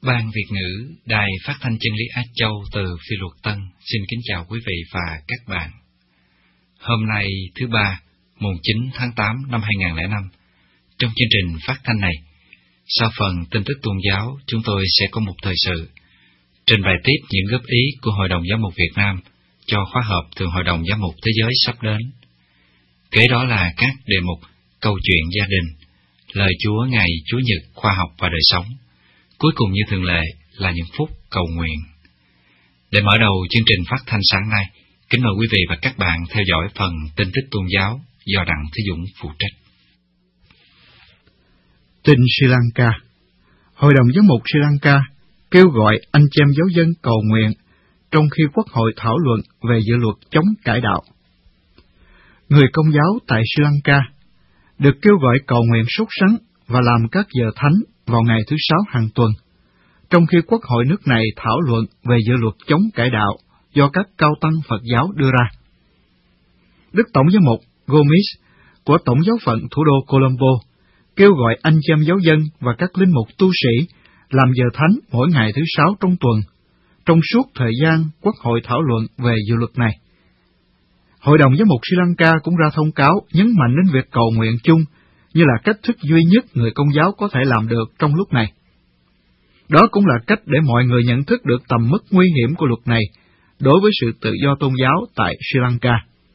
Ban Việt ngữ Đài Phát thanh Chân lý Á Châu từ Phi Luật Tân xin kính chào quý vị và các bạn. Hôm nay thứ Ba, mùng 9 tháng 8 năm 2005, trong chương trình phát thanh này, sau phần tin tức tôn giáo, chúng tôi sẽ có một thời sự trình bày tiếp những góp ý của Hội đồng Giám mục Việt Nam cho khóa họp Thường Hội đồng Giám mục Thế giới sắp đến. Kế đó là các đề mục câu chuyện gia đình, lời Chúa ngày Chúa Nhật, khoa học và đời sống. Cuối cùng như thường lệ là những phút cầu nguyện. Để mở đầu chương trình phát thanh sáng nay, kính mời quý vị và các bạn theo dõi phần tin tức tôn giáo do Đặng Thế Dũng phụ trách. Tin Sri Lanka. Hội đồng Giám mục Sri Lanka kêu gọi anh chị em giáo dân cầu nguyện trong khi Quốc hội thảo luận về dự luật chống cải đạo. Người Công giáo tại Sri Lanka được kêu gọi cầu nguyện sốt sắng và làm các giờ thánh vào ngày thứ Sáu hàng tuần, trong khi Quốc hội nước này thảo luận về dự luật chống cải đạo do các cao tăng Phật giáo đưa ra. Đức Tổng giám mục Gomes của Tổng giáo phận thủ đô Colombo kêu gọi anh chị em giáo dân và các linh mục tu sĩ làm giờ thánh mỗi ngày thứ Sáu trong tuần, trong suốt thời gian Quốc hội thảo luận về dự luật này. Hội đồng Giám mục Sri Lanka cũng ra thông cáo nhấn mạnh đến việc cầu nguyện chung như là cách thức duy nhất người Công giáo có thể làm được trong lúc này. Đó cũng là cách để mọi người nhận thức được tầm mức nguy hiểm của luật này đối với sự tự do tôn giáo tại Sri Lanka.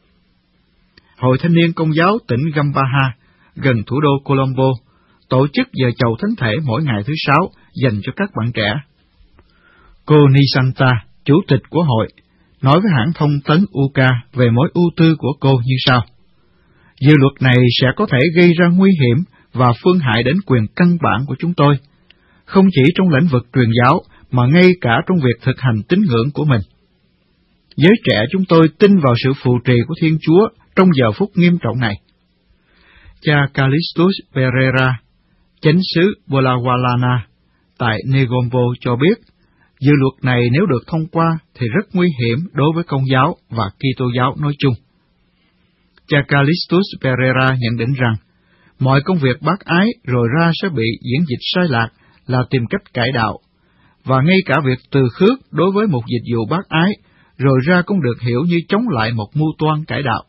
Hội Thanh niên Công giáo tỉnh Gambaha, gần thủ đô Colombo, tổ chức giờ chầu thánh thể mỗi ngày thứ Sáu dành cho các bạn trẻ. Cô Nisanta, chủ tịch của hội, nói với hãng thông tấn UK về mối ưu tư của cô như sau: dự luật này sẽ có thể gây ra nguy hiểm và phương hại đến quyền căn bản của chúng tôi, không chỉ trong lĩnh vực truyền giáo mà ngay cả trong việc thực hành tín ngưỡng của mình. Giới trẻ chúng tôi tin vào sự phù trì của Thiên Chúa trong giờ phút nghiêm trọng này. Cha Callistus Pereira, chánh xứ Bolawalana tại Negombo cho biết, dự luật này nếu được thông qua thì rất nguy hiểm đối với Công giáo và Kitô giáo nói chung. Cha Callistus Pereira nhận định rằng, mọi công việc bác ái rồi ra sẽ bị diễn dịch sai lạc là tìm cách cải đạo, và ngay cả việc từ khước đối với một dịch vụ bác ái rồi ra cũng được hiểu như chống lại một mưu toan cải đạo.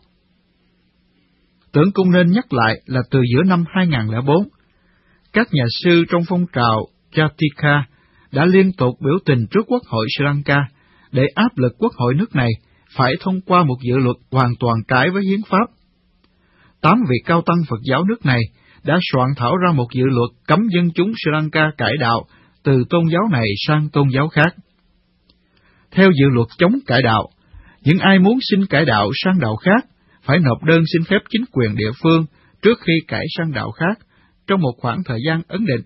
Tưởng cũng nên nhắc lại là từ giữa năm 2004, các nhà sư trong phong trào Jatika đã liên tục biểu tình trước Quốc hội Sri Lanka để áp lực Quốc hội nước này phải thông qua một dự luật hoàn toàn trái với hiến pháp. 8 vị cao tăng Phật giáo nước này đã soạn thảo ra một dự luật cấm dân chúng Sri Lanka cải đạo từ tôn giáo này sang tôn giáo khác. Theo dự luật chống cải đạo, những ai muốn xin cải đạo sang đạo khác phải nộp đơn xin phép chính quyền địa phương trước khi cải sang đạo khác trong một khoảng thời gian ấn định,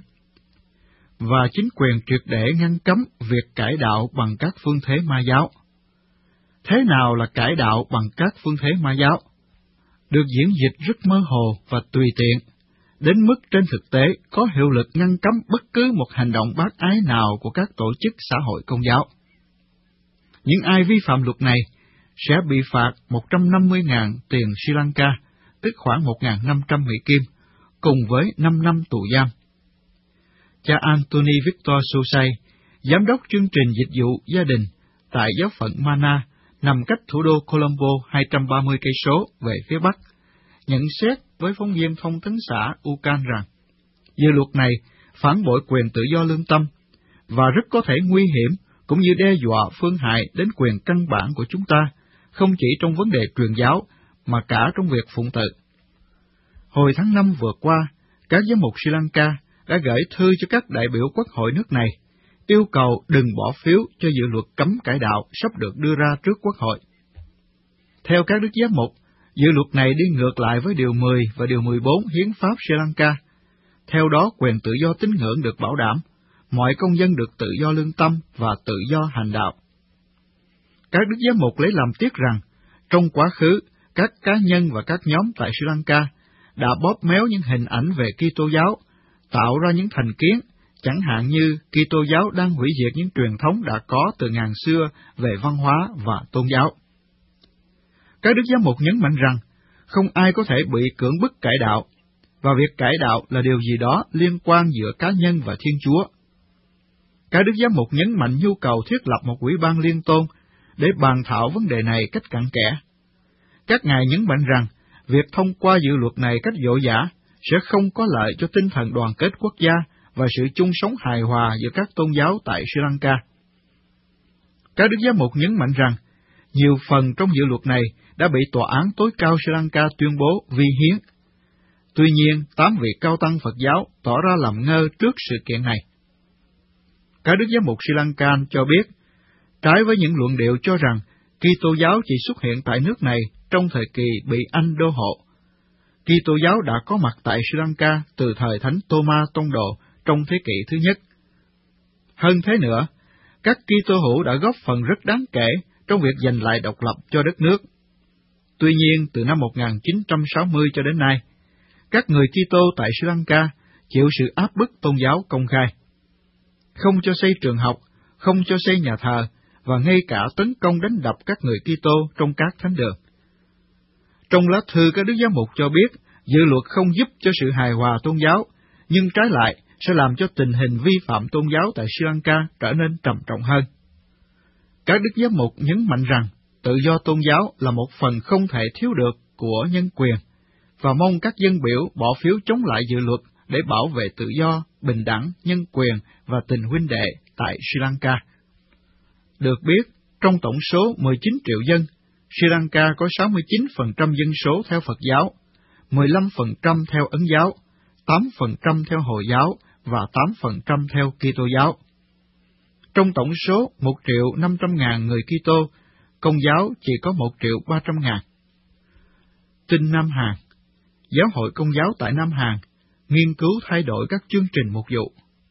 và chính quyền triệt để ngăn cấm việc cải đạo bằng các phương thế ma giáo. Thế nào là cải đạo bằng các phương thế ma giáo? Được diễn dịch rất mơ hồ và tùy tiện, đến mức trên thực tế có hiệu lực ngăn cấm bất cứ một hành động bác ái nào của các tổ chức xã hội Công giáo. Những ai vi phạm luật này sẽ bị phạt 150.000 tiền Sri Lanka, tức khoảng 1.500 Mỹ Kim, cùng với 5 năm tù giam. Cha Anthony Victor Sosai, giám đốc chương trình dịch vụ gia đình tại giáo phận Mana, nằm cách thủ đô Colombo 230 cây số về phía bắc, nhận xét với phóng viên thông tấn xã UCAN rằng, dự luật này phản bội quyền tự do lương tâm và rất có thể nguy hiểm cũng như đe dọa phương hại đến quyền căn bản của chúng ta, không chỉ trong vấn đề truyền giáo mà cả trong việc phụng tự. Hồi tháng 5 vừa qua, các giám mục Sri Lanka đã gửi thư cho các đại biểu Quốc hội nước này, yêu cầu đừng bỏ phiếu cho dự luật cấm cải đạo sắp được đưa ra trước Quốc hội. Theo các đức giám mục, dự luật này đi ngược lại với Điều 10 và Điều 14 Hiến pháp Sri Lanka. Theo đó, quyền tự do tín ngưỡng được bảo đảm, mọi công dân được tự do lương tâm và tự do hành đạo. Các đức giám mục lấy làm tiếc rằng, trong quá khứ, các cá nhân và các nhóm tại Sri Lanka đã bóp méo những hình ảnh về Kitô giáo, tạo ra những thành kiến, chẳng hạn như Kitô giáo đang hủy diệt những truyền thống đã có từ ngàn xưa về văn hóa và tôn giáo. Các đức giám mục nhấn mạnh rằng, không ai có thể bị cưỡng bức cải đạo, và việc cải đạo là điều gì đó liên quan giữa cá nhân và Thiên Chúa. Các đức giám mục nhấn mạnh nhu cầu thiết lập một ủy ban liên tôn để bàn thảo vấn đề này cách cặn kẽ. Các ngài nhấn mạnh rằng, việc thông qua dự luật này cách vội vã sẽ không có lợi cho tinh thần đoàn kết quốc gia và sự chung sống hài hòa giữa các tôn giáo tại Sri Lanka. Các đức giám mục nhấn mạnh rằng, nhiều phần trong dự luật này đã bị Tòa án tối cao Sri Lanka tuyên bố vi hiến. Tuy nhiên, 8 vị cao tăng Phật giáo tỏ ra làm ngơ trước sự kiện này. Các đức giám mục Sri Lanka cho biết, trái với những luận điệu cho rằng Kitô giáo chỉ xuất hiện tại nước này trong thời kỳ bị Anh đô hộ, Kitô giáo đã có mặt tại Sri Lanka từ thời Thánh Tô-ma Tông Đồ trong thế kỷ thứ nhất. Hơn thế nữa, các Kitô hữu đã góp phần rất đáng kể trong việc giành lại độc lập cho đất nước. Tuy nhiên, từ năm 1960 cho đến nay, các người Kitô tại Sri Lanka chịu sự áp bức tôn giáo công khai, không cho xây trường học, không cho xây nhà thờ, và ngay cả tấn công đánh đập các người Kitô trong các thánh đường. Trong lá thư, các đức giám mục cho biết, dự luật không giúp cho sự hài hòa tôn giáo, nhưng trái lại sẽ làm cho tình hình vi phạm tôn giáo tại Sri Lanka trở nên trầm trọng hơn. Các đức giám mục nhấn mạnh rằng, tự do tôn giáo là một phần không thể thiếu được của nhân quyền, và mong các dân biểu bỏ phiếu chống lại dự luật để bảo vệ tự do, bình đẳng, nhân quyền và tình huynh đệ tại Sri Lanka. Được biết, trong tổng số 19 triệu dân, Sri Lanka có 69% dân số theo Phật giáo, 15% theo Ấn giáo, 8% theo Hồi giáo và 8% theo Kitô giáo. Trong tổng số 1.500.000 người Kitô, Công giáo chỉ có 1.300.000. Tin Nam Hàn. Giáo hội Công giáo tại Nam Hàn nghiên cứu thay đổi các chương trình mục vụ.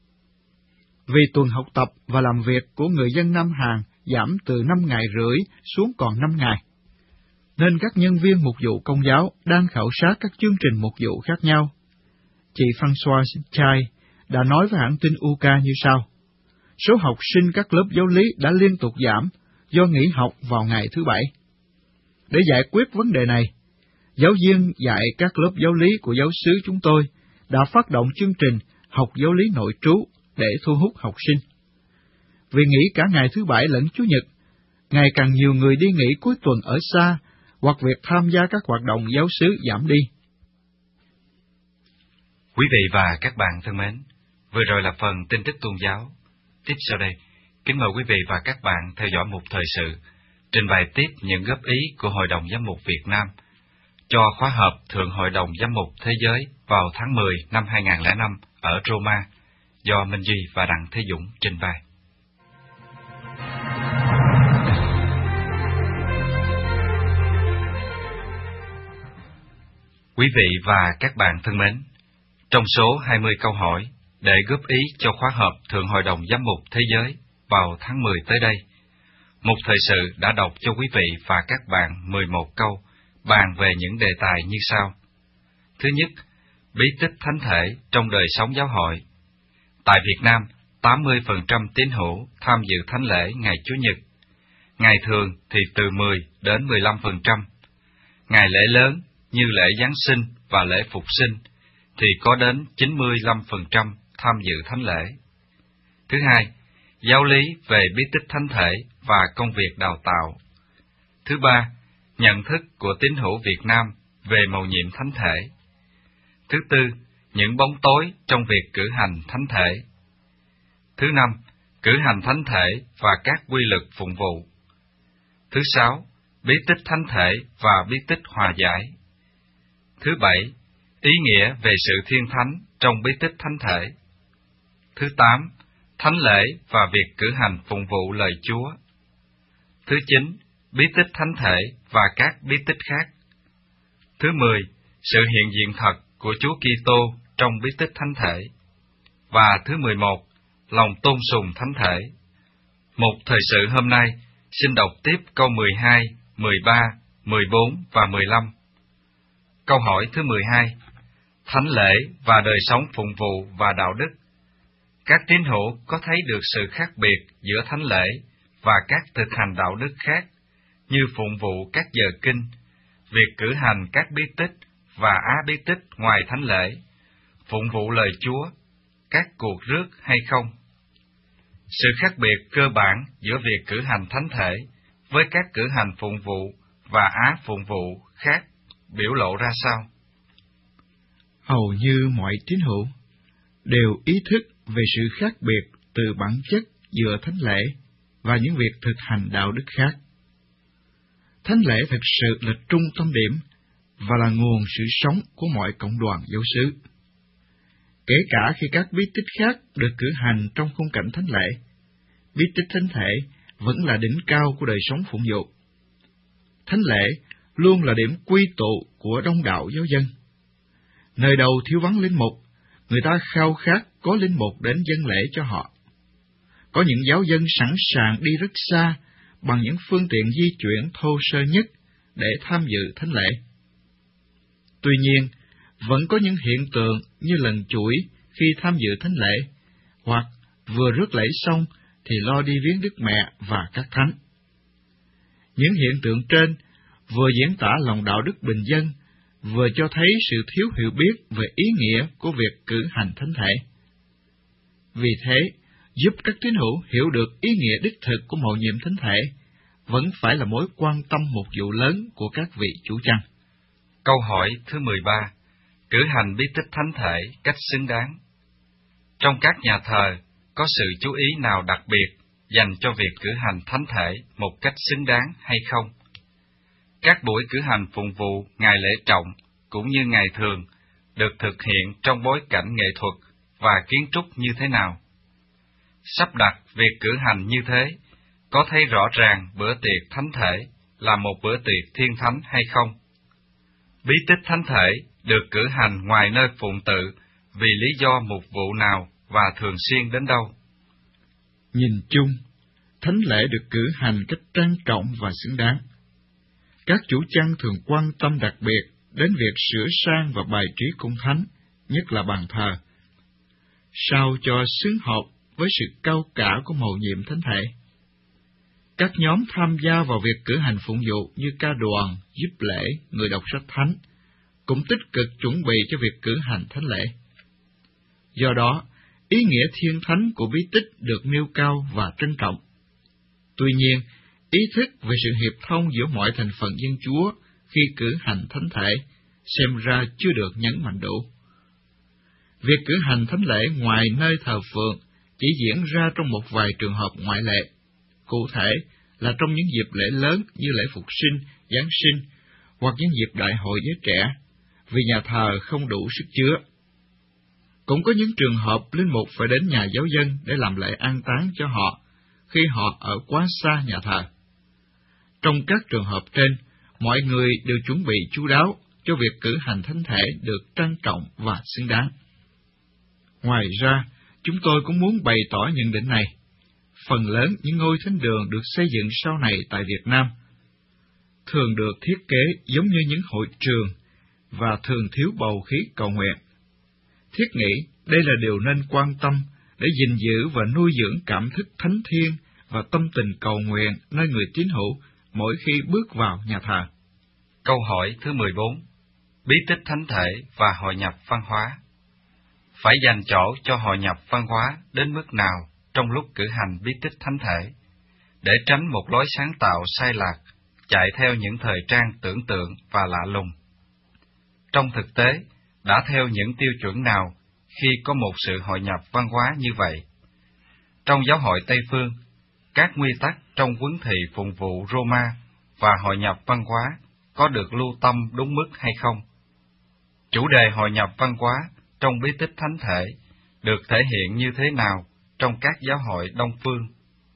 Vì tuần học tập và làm việc của người dân Nam Hàn giảm từ 5 ngày rưỡi xuống còn 5 ngày, nên các nhân viên mục vụ Công giáo đang khảo sát các chương trình mục vụ khác nhau. Chị Françoise Chai đã nói với hãng tin UK như sau: số học sinh các lớp giáo lý đã liên tục giảm do nghỉ học vào ngày thứ Bảy. Để giải quyết vấn đề này, giáo viên dạy các lớp giáo lý của giáo xứ chúng tôi đã phát động chương trình học giáo lý nội trú để thu hút học sinh. Vì nghỉ cả ngày thứ Bảy lẫn Chủ nhật, ngày càng nhiều người đi nghỉ cuối tuần ở xa, hoặc việc tham gia các hoạt động giáo xứ giảm đi. Quý vị và các bạn thân mến, vừa rồi là phần tin tức tôn giáo. Tiếp sau đây, kính mời quý vị và các bạn theo dõi một thời sự, trình bày tiếp những góp ý của Hội đồng Giám mục Việt Nam cho khóa họp Thượng Hội đồng Giám mục Thế giới vào tháng 10 năm 2005 ở Roma, do Minh Duy và Đặng Thế Dũng trình bày. Quý vị và các bạn thân mến, trong số 20 câu hỏi để góp ý cho khóa họp Thượng Hội đồng Giám mục Thế giới vào tháng 10 tới đây, một thời sự đã đọc cho quý vị và các bạn 11 câu bàn về những đề tài như sau. Thứ nhất, bí tích thánh thể trong đời sống giáo hội. Tại Việt Nam, 80% tín hữu tham dự thánh lễ ngày Chủ nhật. Ngày thường thì từ 10 đến 15%. Ngày lễ lớn như lễ Giáng sinh và lễ Phục sinh thì có đến 95% tham dự thánh lễ. Thứ hai, giáo lý về bí tích thánh thể và công việc đào tạo. Thứ ba, nhận thức của tín hữu Việt Nam về mầu nhiệm thánh thể. Thứ tư, những bóng tối trong việc cử hành thánh thể. Thứ năm, cử hành thánh thể và các quy luật phụng vụ. Thứ sáu, bí tích thánh thể và bí tích hòa giải. Thứ bảy, ý nghĩa về sự thiên thánh trong bí tích thánh thể. Thứ tám, thánh lễ và việc cử hành phụng vụ lời Chúa. Thứ chín, bí tích thánh thể và các bí tích khác. Thứ 10, sự hiện diện thật của Chúa Kitô trong bí tích thánh thể. Và thứ 11, lòng tôn sùng thánh thể. Một thời sự hôm nay xin đọc tiếp câu 12, 13, 14 và 15. Câu hỏi thứ 12, thánh lễ và đời sống phụng vụ và đạo đức. Các tín hữu có thấy được sự khác biệt giữa thánh lễ và các thực hành đạo đức khác, như phụng vụ các giờ kinh, việc cử hành các bí tích và á bí tích ngoài thánh lễ, phụng vụ lời Chúa, các cuộc rước hay không? Sự khác biệt cơ bản giữa việc cử hành thánh thể với các cử hành phụng vụ và á phụng vụ khác biểu lộ ra sao? Hầu như mọi tín hữu đều ý thức về sự khác biệt từ bản chất giữa thánh lễ và những việc thực hành đạo đức khác. Thánh lễ thực sự là trung tâm điểm và là nguồn sự sống của mọi cộng đoàn giáo xứ. Kể cả khi các bí tích khác được cử hành trong khung cảnh thánh lễ, bí tích thánh thể vẫn là đỉnh cao của đời sống phụng vụ. Thánh lễ luôn là điểm quy tụ của đông đảo giáo dân. Nơi đâu thiếu vắng linh mục, người ta khao khát có linh mục đến dâng lễ cho họ. Có những giáo dân sẵn sàng đi rất xa bằng những phương tiện di chuyển thô sơ nhất để tham dự thánh lễ. Tuy nhiên, vẫn có những hiện tượng như lần chuỗi khi tham dự thánh lễ, hoặc vừa rước lễ xong thì lo đi viếng Đức Mẹ và các thánh. Những hiện tượng trên vừa diễn tả lòng đạo đức bình dân, vừa cho thấy sự thiếu hiểu biết về ý nghĩa của việc cử hành thánh thể. Vì thế, giúp các tín hữu hiểu được ý nghĩa đích thực của mầu nhiệm thánh thể vẫn phải là mối quan tâm mục vụ lớn của các vị chủ chăn. Câu hỏi thứ 13. Cử hành bí tích thánh thể cách xứng đáng. Trong các nhà thờ, có sự chú ý nào đặc biệt dành cho việc cử hành thánh thể một cách xứng đáng hay không? Các buổi cử hành phụng vụ ngày lễ trọng cũng như ngày thường được thực hiện trong bối cảnh nghệ thuật và kiến trúc như thế nào? Sắp đặt việc cử hành như thế có thấy rõ ràng bữa tiệc thánh thể là một bữa tiệc thiên thánh hay không? Bí tích thánh thể được cử hành ngoài nơi phụng tự vì lý do mục vụ nào và thường xuyên đến đâu? Nhìn chung, thánh lễ được cử hành cách trang trọng và xứng đáng. Các chủ chăn thường quan tâm đặc biệt đến việc sửa sang và bài trí cung thánh, nhất là bàn thờ, sao cho xứng hợp với sự cao cả của mầu nhiệm thánh thể. Các nhóm tham gia vào việc cử hành phụng vụ như ca đoàn, giúp lễ, người đọc sách thánh, cũng tích cực chuẩn bị cho việc cử hành thánh lễ. Do đó, ý nghĩa thiên thánh của bí tích được nêu cao và trân trọng. Tuy nhiên, ý thức về sự hiệp thông giữa mọi thành phần dân Chúa khi cử hành thánh thể xem ra chưa được nhấn mạnh đủ. Việc cử hành thánh lễ ngoài nơi thờ phượng chỉ diễn ra trong một vài trường hợp ngoại lệ, cụ thể là trong những dịp lễ lớn như lễ Phục sinh, Giáng sinh hoặc những dịp đại hội giới trẻ, vì nhà thờ không đủ sức chứa. Cũng có những trường hợp linh mục phải đến nhà giáo dân để làm lễ an táng cho họ khi họ ở quá xa nhà thờ. Trong các trường hợp trên, mọi người đều chuẩn bị chu đáo cho việc cử hành thánh thể được trang trọng và xứng đáng. Ngoài ra, chúng tôi cũng muốn bày tỏ nhận định này. Phần lớn những ngôi thánh đường được xây dựng sau này tại Việt Nam thường được thiết kế giống như những hội trường và thường thiếu bầu khí cầu nguyện. Thiết nghĩ đây là điều nên quan tâm để gìn giữ và nuôi dưỡng cảm thức thánh thiêng và tâm tình cầu nguyện nơi người tín hữu mỗi khi bước vào nhà thờ. Câu hỏi thứ 14. Bí tích thánh thể và hội nhập văn hóa. Phải dành chỗ cho hội nhập văn hóa đến mức nào trong lúc cử hành bí tích thánh thể, để tránh một lối sáng tạo sai lạc, chạy theo những thời trang tưởng tượng và lạ lùng? Trong thực tế, đã theo những tiêu chuẩn nào khi có một sự hội nhập văn hóa như vậy? Trong giáo hội Tây Phương, các nguyên tắc trong huấn thị phụng vụ Roma và hội nhập văn hóa có được lưu tâm đúng mức hay không? Chủ đề hội nhập văn hóa trong bí tích thánh thể được thể hiện như thế nào trong các giáo hội Đông Phương?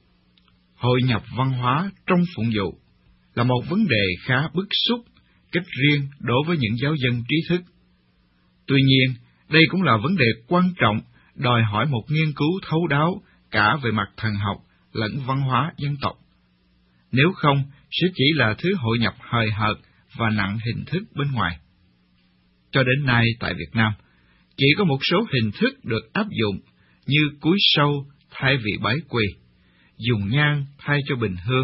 Hội nhập văn hóa trong phụng vụ là một vấn đề khá bức xúc, cách riêng đối với những giáo dân trí thức. Tuy nhiên, đây cũng là vấn đề quan trọng, đòi hỏi một nghiên cứu thấu đáo cả về mặt thần học lẫn văn hóa dân tộc. Nếu không, sẽ chỉ là thứ hội nhập hời hợt và nặng hình thức bên ngoài. Cho đến nay tại Việt Nam, chỉ có một số hình thức được áp dụng như cúi sâu thay vì bái quỳ, dùng nhang thay cho bình hương.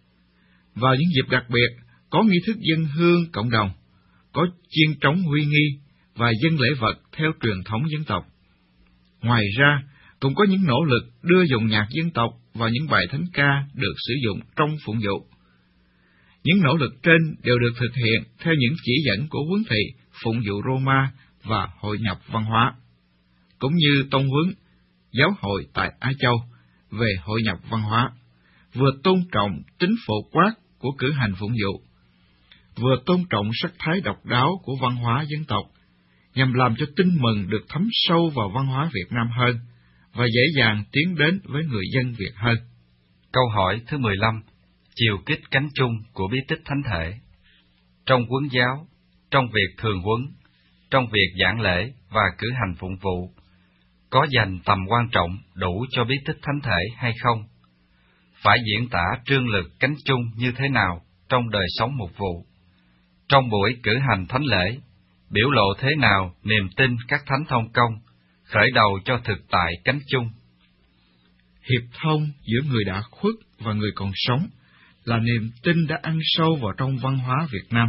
Vào những dịp đặc biệt, có nghi thức dâng hương cộng đồng, có chiên trống huy nghi và dâng lễ vật theo truyền thống dân tộc. Ngoài ra, cũng có những nỗ lực đưa dòng nhạc dân tộc vào những bài thánh ca được sử dụng trong phụng vụ. Những nỗ lực trên đều được thực hiện theo những chỉ dẫn của huấn thị phụng vụ Roma và hội nhập văn hóa, cũng như tông huấn giáo hội tại Á Châu về hội nhập văn hóa, vừa tôn trọng tính phổ quát của cử hành phụng vụ, vừa tôn trọng sắc thái độc đáo của văn hóa dân tộc, nhằm làm cho tin mừng được thấm sâu vào văn hóa Việt Nam hơn và dễ dàng tiến đến với người dân Việt hơn. Câu hỏi thứ 15. Chiều kích cánh chung của bí tích thánh thể. Trong huấn giáo, trong việc thường huấn, trong việc giảng lễ và cử hành phụng vụ, có dành tầm quan trọng đủ cho bí tích thánh thể hay không? Phải diễn tả trương lực cánh chung như thế nào trong đời sống mục vụ? Trong buổi cử hành thánh lễ, biểu lộ thế nào niềm tin các thánh thông công, khởi đầu cho thực tại cánh chung? Hiệp thông giữa người đã khuất và người còn sống là niềm tin đã ăn sâu vào trong văn hóa Việt Nam.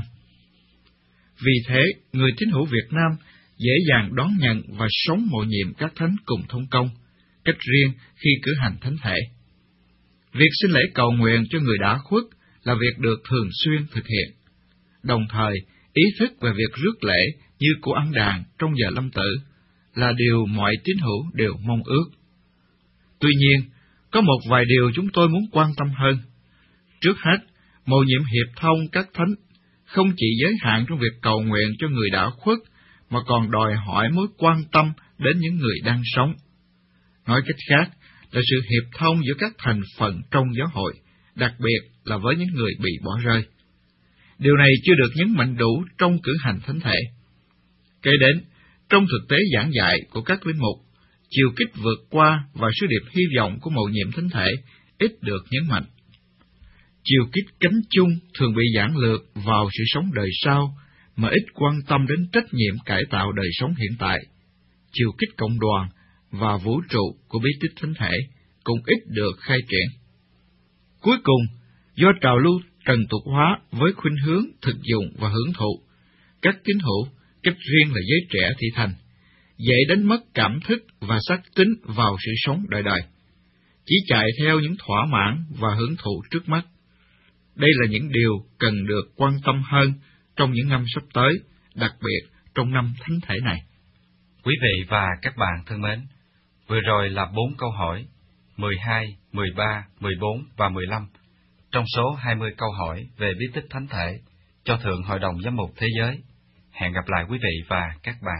Vì thế, người tín hữu Việt Nam dễ dàng đón nhận và sống mầu nhiệm các thánh cùng thông công, cách riêng khi cử hành thánh thể. Việc xin lễ cầu nguyện cho người đã khuất là việc được thường xuyên thực hiện. Đồng thời, ý thức về việc rước lễ như của ăn đàn trong giờ lâm tử là điều mọi tín hữu đều mong ước. Tuy nhiên, có một vài điều chúng tôi muốn quan tâm hơn. Trước hết, mầu nhiệm hiệp thông các thánh không chỉ giới hạn trong việc cầu nguyện cho người đã khuất, mà còn đòi hỏi mối quan tâm đến những người đang sống. Nói cách khác là sự hiệp thông giữa các thành phần trong giáo hội, đặc biệt là với những người bị bỏ rơi. Điều này chưa được nhấn mạnh đủ trong cử hành thánh thể. Kế đến, trong thực tế giảng dạy của các linh mục, chiều kích vượt qua và sứ điệp hy vọng của mầu nhiệm thánh thể ít được nhấn mạnh. Chiều kích cánh chung thường bị giảng lược vào sự sống đời sau, mà ít quan tâm đến trách nhiệm cải tạo đời sống hiện tại. Chiều kích cộng đoàn và vũ trụ của bí tích thánh thể cũng ít được khai triển. Cuối cùng, do trào lưu trần tục hóa với khuynh hướng thực dụng và hưởng thụ, các tín hữu, cách riêng là giới trẻ thị thành, dễ đánh mất cảm thức và xác tín vào sự sống đời đời, chỉ chạy theo những thỏa mãn và hưởng thụ trước mắt. Đây là những điều cần được quan tâm hơn trong những năm sắp tới, đặc biệt trong năm thánh thể này. Quý vị và các bạn thân mến, vừa rồi là 4 câu hỏi, 12, 13, 14 và 15, trong số 20 câu hỏi về bí tích thánh thể cho Thượng Hội đồng Giám mục Thế giới. Hẹn gặp lại quý vị và các bạn.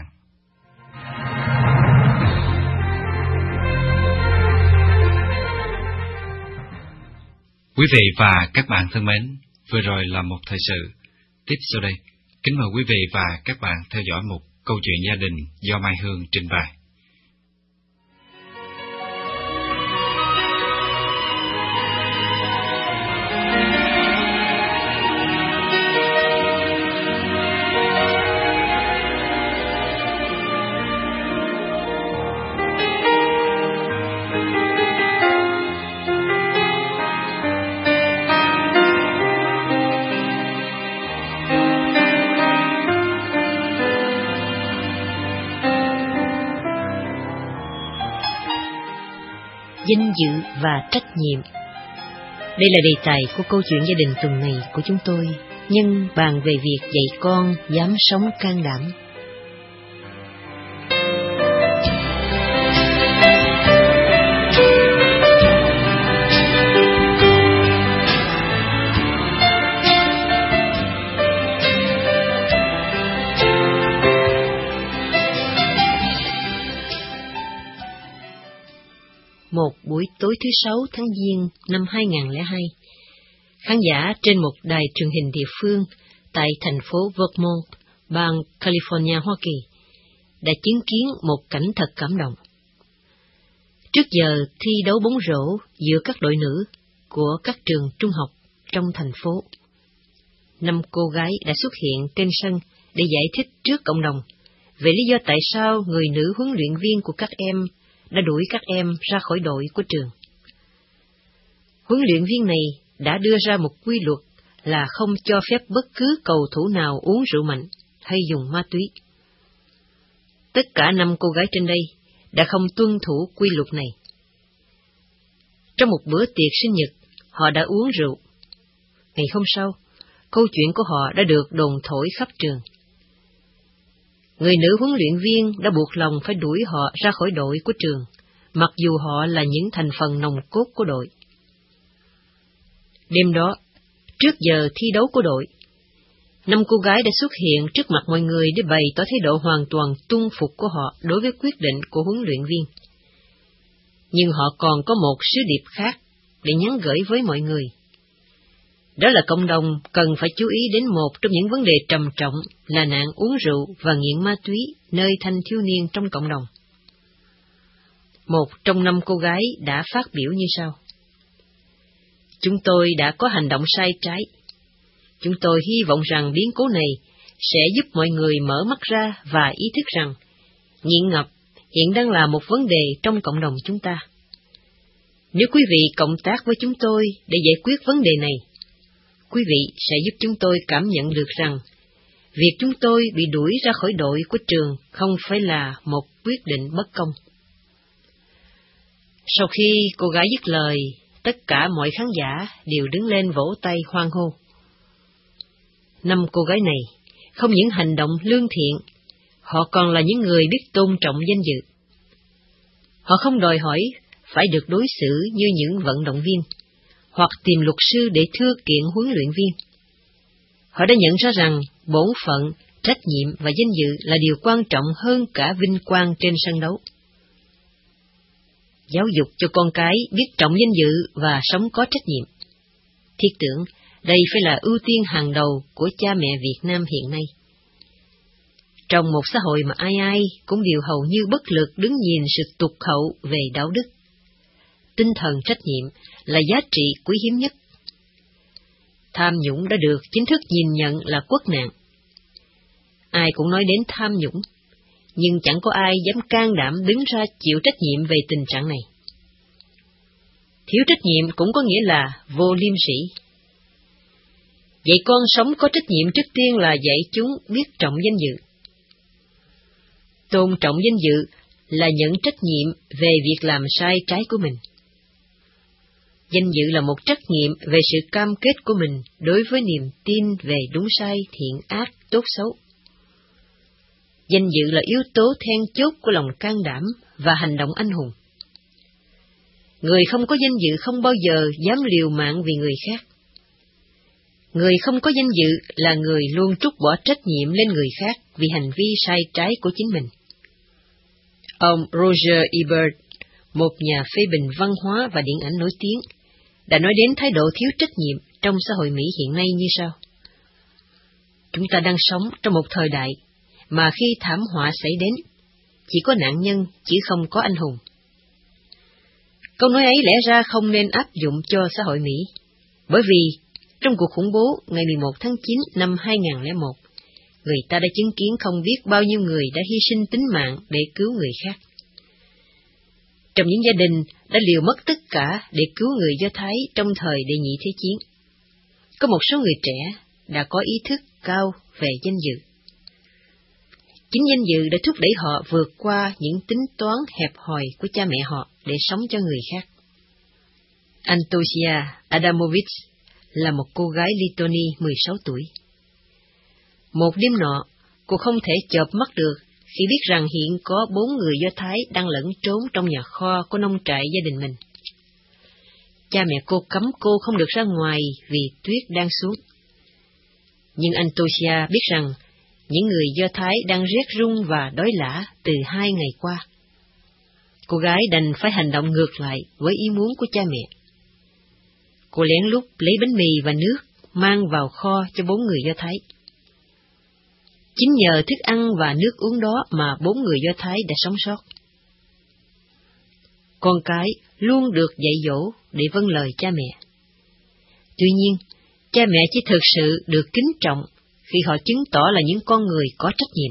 Quý vị và các bạn thân mến, vừa rồi là một thời sự. Tiếp sau đây, kính mời quý vị và các bạn theo dõi một câu chuyện gia đình do Mai Hương trình bày. Danh dự và trách nhiệm. Đây là đề tài của câu chuyện gia đình tuần này của chúng tôi, nhân bàn về việc dạy con dám sống can đảm. Một buổi tối thứ 6 tháng Giêng năm 2002, khán giả trên một đài truyền hình địa phương tại thành phố Vermont, bang California, Hoa Kỳ, đã chứng kiến một cảnh thật cảm động. Trước giờ thi đấu bóng rổ giữa các đội nữ của các trường trung học trong thành phố, 5 cô gái đã xuất hiện trên sân để giải thích trước cộng đồng về lý do tại sao người nữ huấn luyện viên của các em đã đuổi các em ra khỏi đội của trường. Huấn luyện viên này đã đưa ra một quy luật là không cho phép bất cứ cầu thủ nào uống rượu mạnh hay dùng ma túy. Tất cả 5 cô gái trên đây đã không tuân thủ quy luật này. Trong một bữa tiệc sinh nhật, họ đã uống rượu. Ngày hôm sau, câu chuyện của họ đã được đồn thổi khắp trường. Người nữ huấn luyện viên đã buộc lòng phải đuổi họ ra khỏi đội của trường, mặc dù họ là những thành phần nòng cốt của đội. Đêm đó, trước giờ thi đấu của đội, 5 cô gái đã xuất hiện trước mặt mọi người để bày tỏ thái độ hoàn toàn tuân phục của họ đối với quyết định của huấn luyện viên. Nhưng họ còn có một sứ điệp khác để nhắn gửi với mọi người. Đó là cộng đồng cần phải chú ý đến một trong những vấn đề trầm trọng là nạn uống rượu và nghiện ma túy nơi thanh thiếu niên trong cộng đồng. Một trong 5 cô gái đã phát biểu như sau: Chúng tôi đã có hành động sai trái. Chúng tôi hy vọng rằng biến cố này sẽ giúp mọi người mở mắt ra và ý thức rằng nghiện ngập hiện đang là một vấn đề trong cộng đồng chúng ta. Nếu quý vị cộng tác với chúng tôi để giải quyết vấn đề này, quý vị sẽ giúp chúng tôi cảm nhận được rằng việc chúng tôi bị đuổi ra khỏi đội của trường không phải là một quyết định bất công. Sau khi cô gái dứt lời, tất cả mọi khán giả đều đứng lên vỗ tay hoan hô. 5 cô gái này không những hành động lương thiện, họ còn là những người biết tôn trọng danh dự. Họ không đòi hỏi phải được đối xử như những vận động viên, hoặc tìm luật sư để thưa kiện huấn luyện viên. Họ đã nhận ra rằng bổn phận, trách nhiệm và danh dự là điều quan trọng hơn cả vinh quang trên sân đấu. Giáo dục cho con cái biết trọng danh dự và sống có trách nhiệm. Thiết tưởng đây phải là ưu tiên hàng đầu của cha mẹ Việt Nam hiện nay. Trong một xã hội mà ai ai cũng đều hầu như bất lực đứng nhìn sự tụt hậu về đạo đức, tinh thần trách nhiệm là giá trị quý hiếm nhất. Tham nhũng đã được chính thức nhìn nhận là quốc nạn. Ai cũng nói đến tham nhũng, nhưng chẳng có ai dám can đảm đứng ra chịu trách nhiệm về tình trạng này. Thiếu trách nhiệm cũng có nghĩa là vô liêm sỉ. Dạy con sống có trách nhiệm trước tiên là dạy chúng biết trọng danh dự. Tôn trọng danh dự là nhận trách nhiệm về việc làm sai trái của mình. Danh dự là một trách nhiệm về sự cam kết của mình đối với niềm tin về đúng sai, thiện ác, tốt xấu. Danh dự là yếu tố then chốt của lòng can đảm và hành động anh hùng. Người không có danh dự không bao giờ dám liều mạng vì người khác. Người không có danh dự là người luôn trút bỏ trách nhiệm lên người khác vì hành vi sai trái của chính mình. Ông Roger Ebert, một nhà phê bình văn hóa và điện ảnh nổi tiếng, đã nói đến thái độ thiếu trách nhiệm trong xã hội Mỹ hiện nay như sau: Chúng ta đang sống trong một thời đại mà khi thảm họa xảy đến, chỉ có nạn nhân chứ không có anh hùng. Câu nói ấy lẽ ra không nên áp dụng cho xã hội Mỹ, bởi vì trong cuộc khủng bố ngày 11 tháng 9 năm 2001, người ta đã chứng kiến không biết bao nhiêu người đã hy sinh tính mạng để cứu người khác. Trong những gia đình đã liều mất tất cả để cứu người Do Thái trong thời Đệ Nhị Thế Chiến, có một số người trẻ đã có ý thức cao về danh dự. Chính danh dự đã thúc đẩy họ vượt qua những tính toán hẹp hòi của cha mẹ họ để sống cho người khác. Antosia Adamovich là một cô gái Litoni 16 tuổi. Một đêm nọ, cô không thể chợp mắt được khi biết rằng hiện có 4 người Do Thái đang lẫn trốn trong nhà kho của nông trại gia đình mình. Cha mẹ cô cấm cô không được ra ngoài vì tuyết đang xuống. Nhưng Antosia biết rằng những người Do Thái đang rét run và đói lả từ 2 ngày qua. Cô gái đành phải hành động ngược lại với ý muốn của cha mẹ. Cô lén lút lấy bánh mì và nước mang vào kho cho 4 người Do Thái. Chính nhờ thức ăn và nước uống đó mà 4 người Do Thái đã sống sót. Con cái luôn được dạy dỗ để vâng lời cha mẹ. Tuy nhiên, cha mẹ chỉ thực sự được kính trọng khi họ chứng tỏ là những con người có trách nhiệm.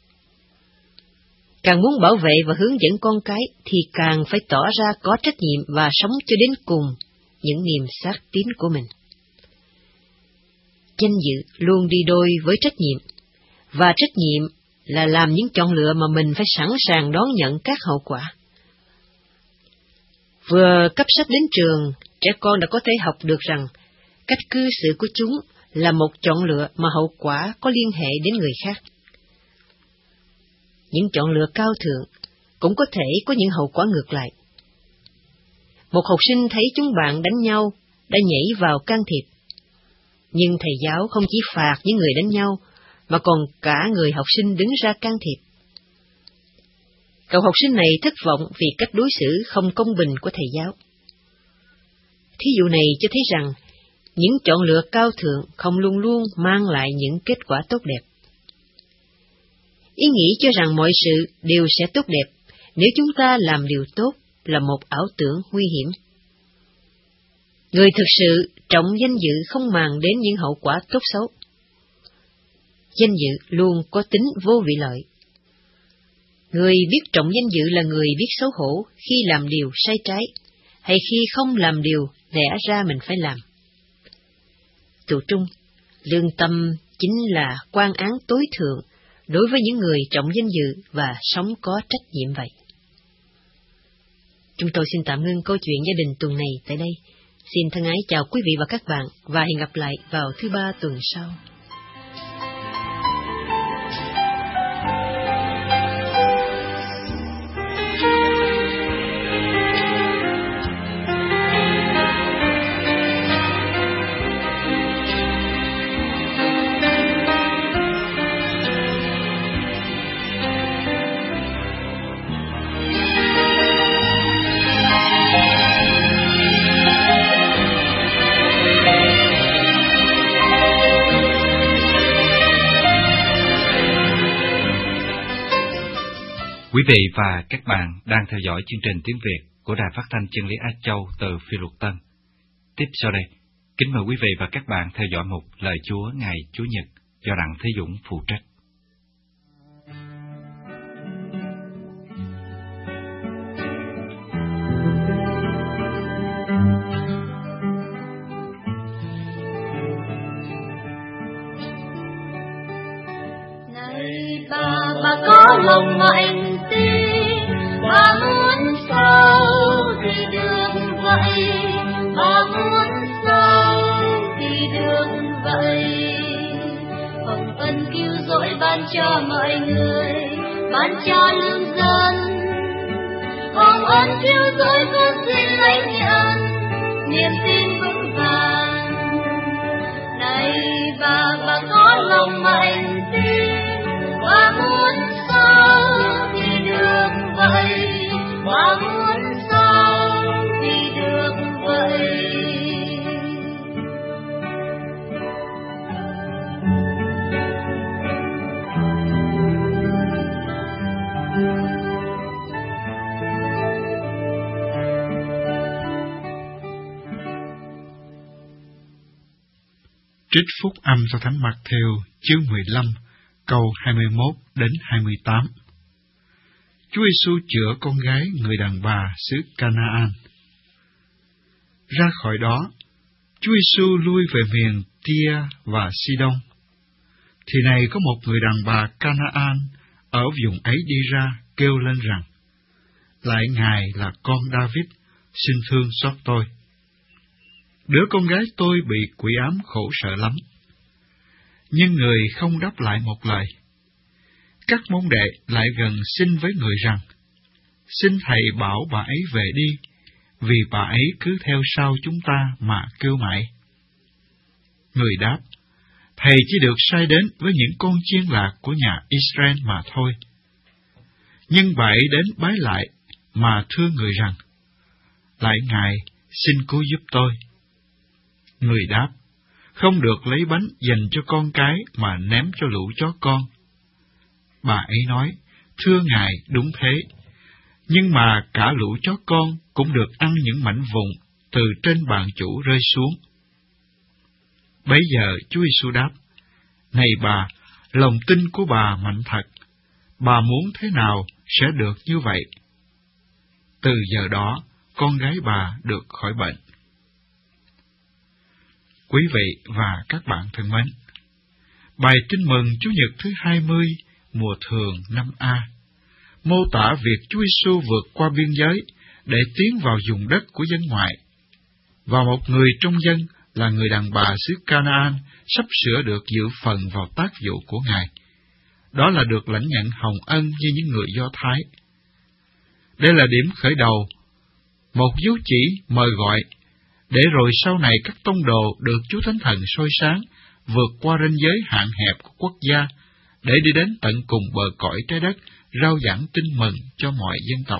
Càng muốn bảo vệ và hướng dẫn con cái thì càng phải tỏ ra có trách nhiệm và sống cho đến cùng những niềm xác tín của mình. Danh dự luôn đi đôi với trách nhiệm, và trách nhiệm là làm những chọn lựa mà mình phải sẵn sàng đón nhận các hậu quả. Vừa cấp sách đến trường, trẻ con đã có thể học được rằng cách cư xử của chúng là một chọn lựa mà hậu quả có liên hệ đến người khác. Những chọn lựa cao thượng cũng có thể có những hậu quả ngược lại. Một học sinh thấy chúng bạn đánh nhau, đã nhảy vào can thiệp. Nhưng thầy giáo không chỉ phạt những người đánh nhau, mà còn cả người học sinh đứng ra can thiệp. Cậu học sinh này thất vọng vì cách đối xử không công bình của thầy giáo. Thí dụ này cho thấy rằng, những chọn lựa cao thượng không luôn luôn mang lại những kết quả tốt đẹp. Ý nghĩ cho rằng mọi sự đều sẽ tốt đẹp nếu chúng ta làm điều tốt là một ảo tưởng nguy hiểm. Người thực sự trọng danh dự không màng đến những hậu quả tốt xấu. Danh dự luôn có tính vô vị lợi. Người biết trọng danh dự là người biết xấu hổ khi làm điều sai trái, hay khi không làm điều lẽ ra mình phải làm. Tụ trung, lương tâm chính là quan án tối thượng đối với những người trọng danh dự và sống có trách nhiệm vậy. Chúng tôi xin tạm ngưng câu chuyện gia đình tuần này tại đây. Xin thân ái chào quý vị và các bạn, và hẹn gặp lại vào thứ Ba tuần sau. Quý vị và các bạn đang theo dõi chương trình tiếng Việt của Đài Phát thanh Chân lý Á Châu từ Phi Luật Tân. Tiếp sau đây, kính mời quý vị và các bạn theo dõi mục Lời Chúa ngày Chủ nhật do Đặng Thế Dũng phụ trách. Này bà có lòng mạnh tin, bà muốn sao thì được vậy, bà muốn sao thì được vậy. Hồng ân cứu rỗi ban cho mọi người, ban cho lương dân. Hồng ân cứu rỗi con xin lãnh nhận, niềm tin vững vàng. Này bà có lòng mạnh tin, bà muốn sao thì được vậy, bà muốn sao thì được vậy. Trích phúc âm do Thánh Mạc-thêu chương 15, câu 21 đến 28. Chúa Giêsu chữa con gái người đàn bà xứ Canaan. Ra khỏi đó, Chúa Giêsu lui về miền Tia và Sidon. Thì này có một người đàn bà Canaan ở vùng ấy đi ra kêu lên rằng: Lạy Ngài là con David, xin thương xót tôi. Đứa con gái tôi bị quỷ ám khổ sở lắm. Nhưng người không đáp lại một lời. Các môn đệ lại gần xin với người rằng: Xin thầy bảo bà ấy về đi, vì bà ấy cứ theo sau chúng ta mà kêu mãi. Người đáp: Thầy chỉ được sai đến với những con chiên lạc của nhà Israel mà thôi. Nhưng bà ấy đến bái lại mà thưa người rằng: Lạy Ngài, xin cứu giúp tôi. Người đáp: Không được lấy bánh dành cho con cái mà ném cho lũ chó con. Bà ấy nói: Thưa Ngài, đúng thế. Nhưng mà cả lũ chó con cũng được ăn những mảnh vụn từ trên bàn chủ rơi xuống. Bấy giờ Chúa Giêsu đáp: Này bà, lòng tin của bà mạnh thật. Bà muốn thế nào sẽ được như vậy. Từ giờ đó, con gái bà được khỏi bệnh. Quý vị và các bạn thân mến, bài tin mừng Chủ nhật thứ 20 mùa thường năm A, mô tả việc Chúa Giêsu vượt qua biên giới để tiến vào vùng đất của dân ngoại, và một người trong dân là người đàn bà xứ Canaan sắp sửa được dự phần vào tác vụ của Ngài, đó là được lãnh nhận hồng ân như những người Do Thái. Đây là điểm khởi đầu, một dấu chỉ mời gọi, để rồi sau này các tông đồ được Chúa Thánh Thần soi sáng, vượt qua ranh giới hạn hẹp của quốc gia, để đi đến tận cùng bờ cõi trái đất, rao giảng tin mừng cho mọi dân tộc.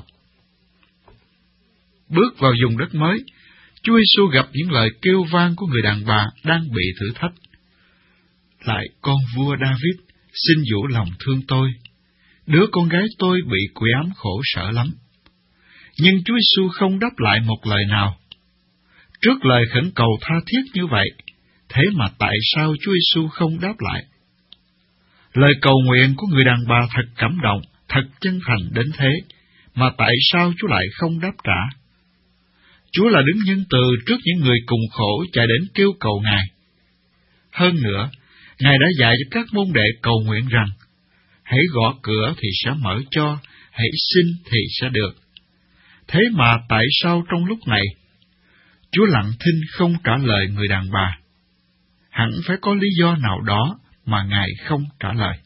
Bước vào vùng đất mới, Chúa Giêsu gặp những lời kêu vang của người đàn bà đang bị thử thách. Lại con vua David, xin dỗ lòng thương tôi, đứa con gái tôi bị quỷ ám khổ sở lắm. Nhưng Chúa Giêsu không đáp lại một lời nào. Trước lời khẩn cầu tha thiết như vậy, thế mà tại sao Chúa Giêsu không đáp lại? Lời cầu nguyện của người đàn bà thật cảm động, thật chân thành đến thế, mà tại sao Chúa lại không đáp trả? Chúa là đứng nhân từ trước những người cùng khổ chạy đến kêu cầu Ngài. Hơn nữa, Ngài đã dạy cho các môn đệ cầu nguyện rằng, hãy gõ cửa thì sẽ mở cho, hãy xin thì sẽ được. Thế mà tại sao trong lúc này, Chúa lặng thinh không trả lời người đàn bà? Hẳn phải có lý do nào đó mà Ngài không trả lời.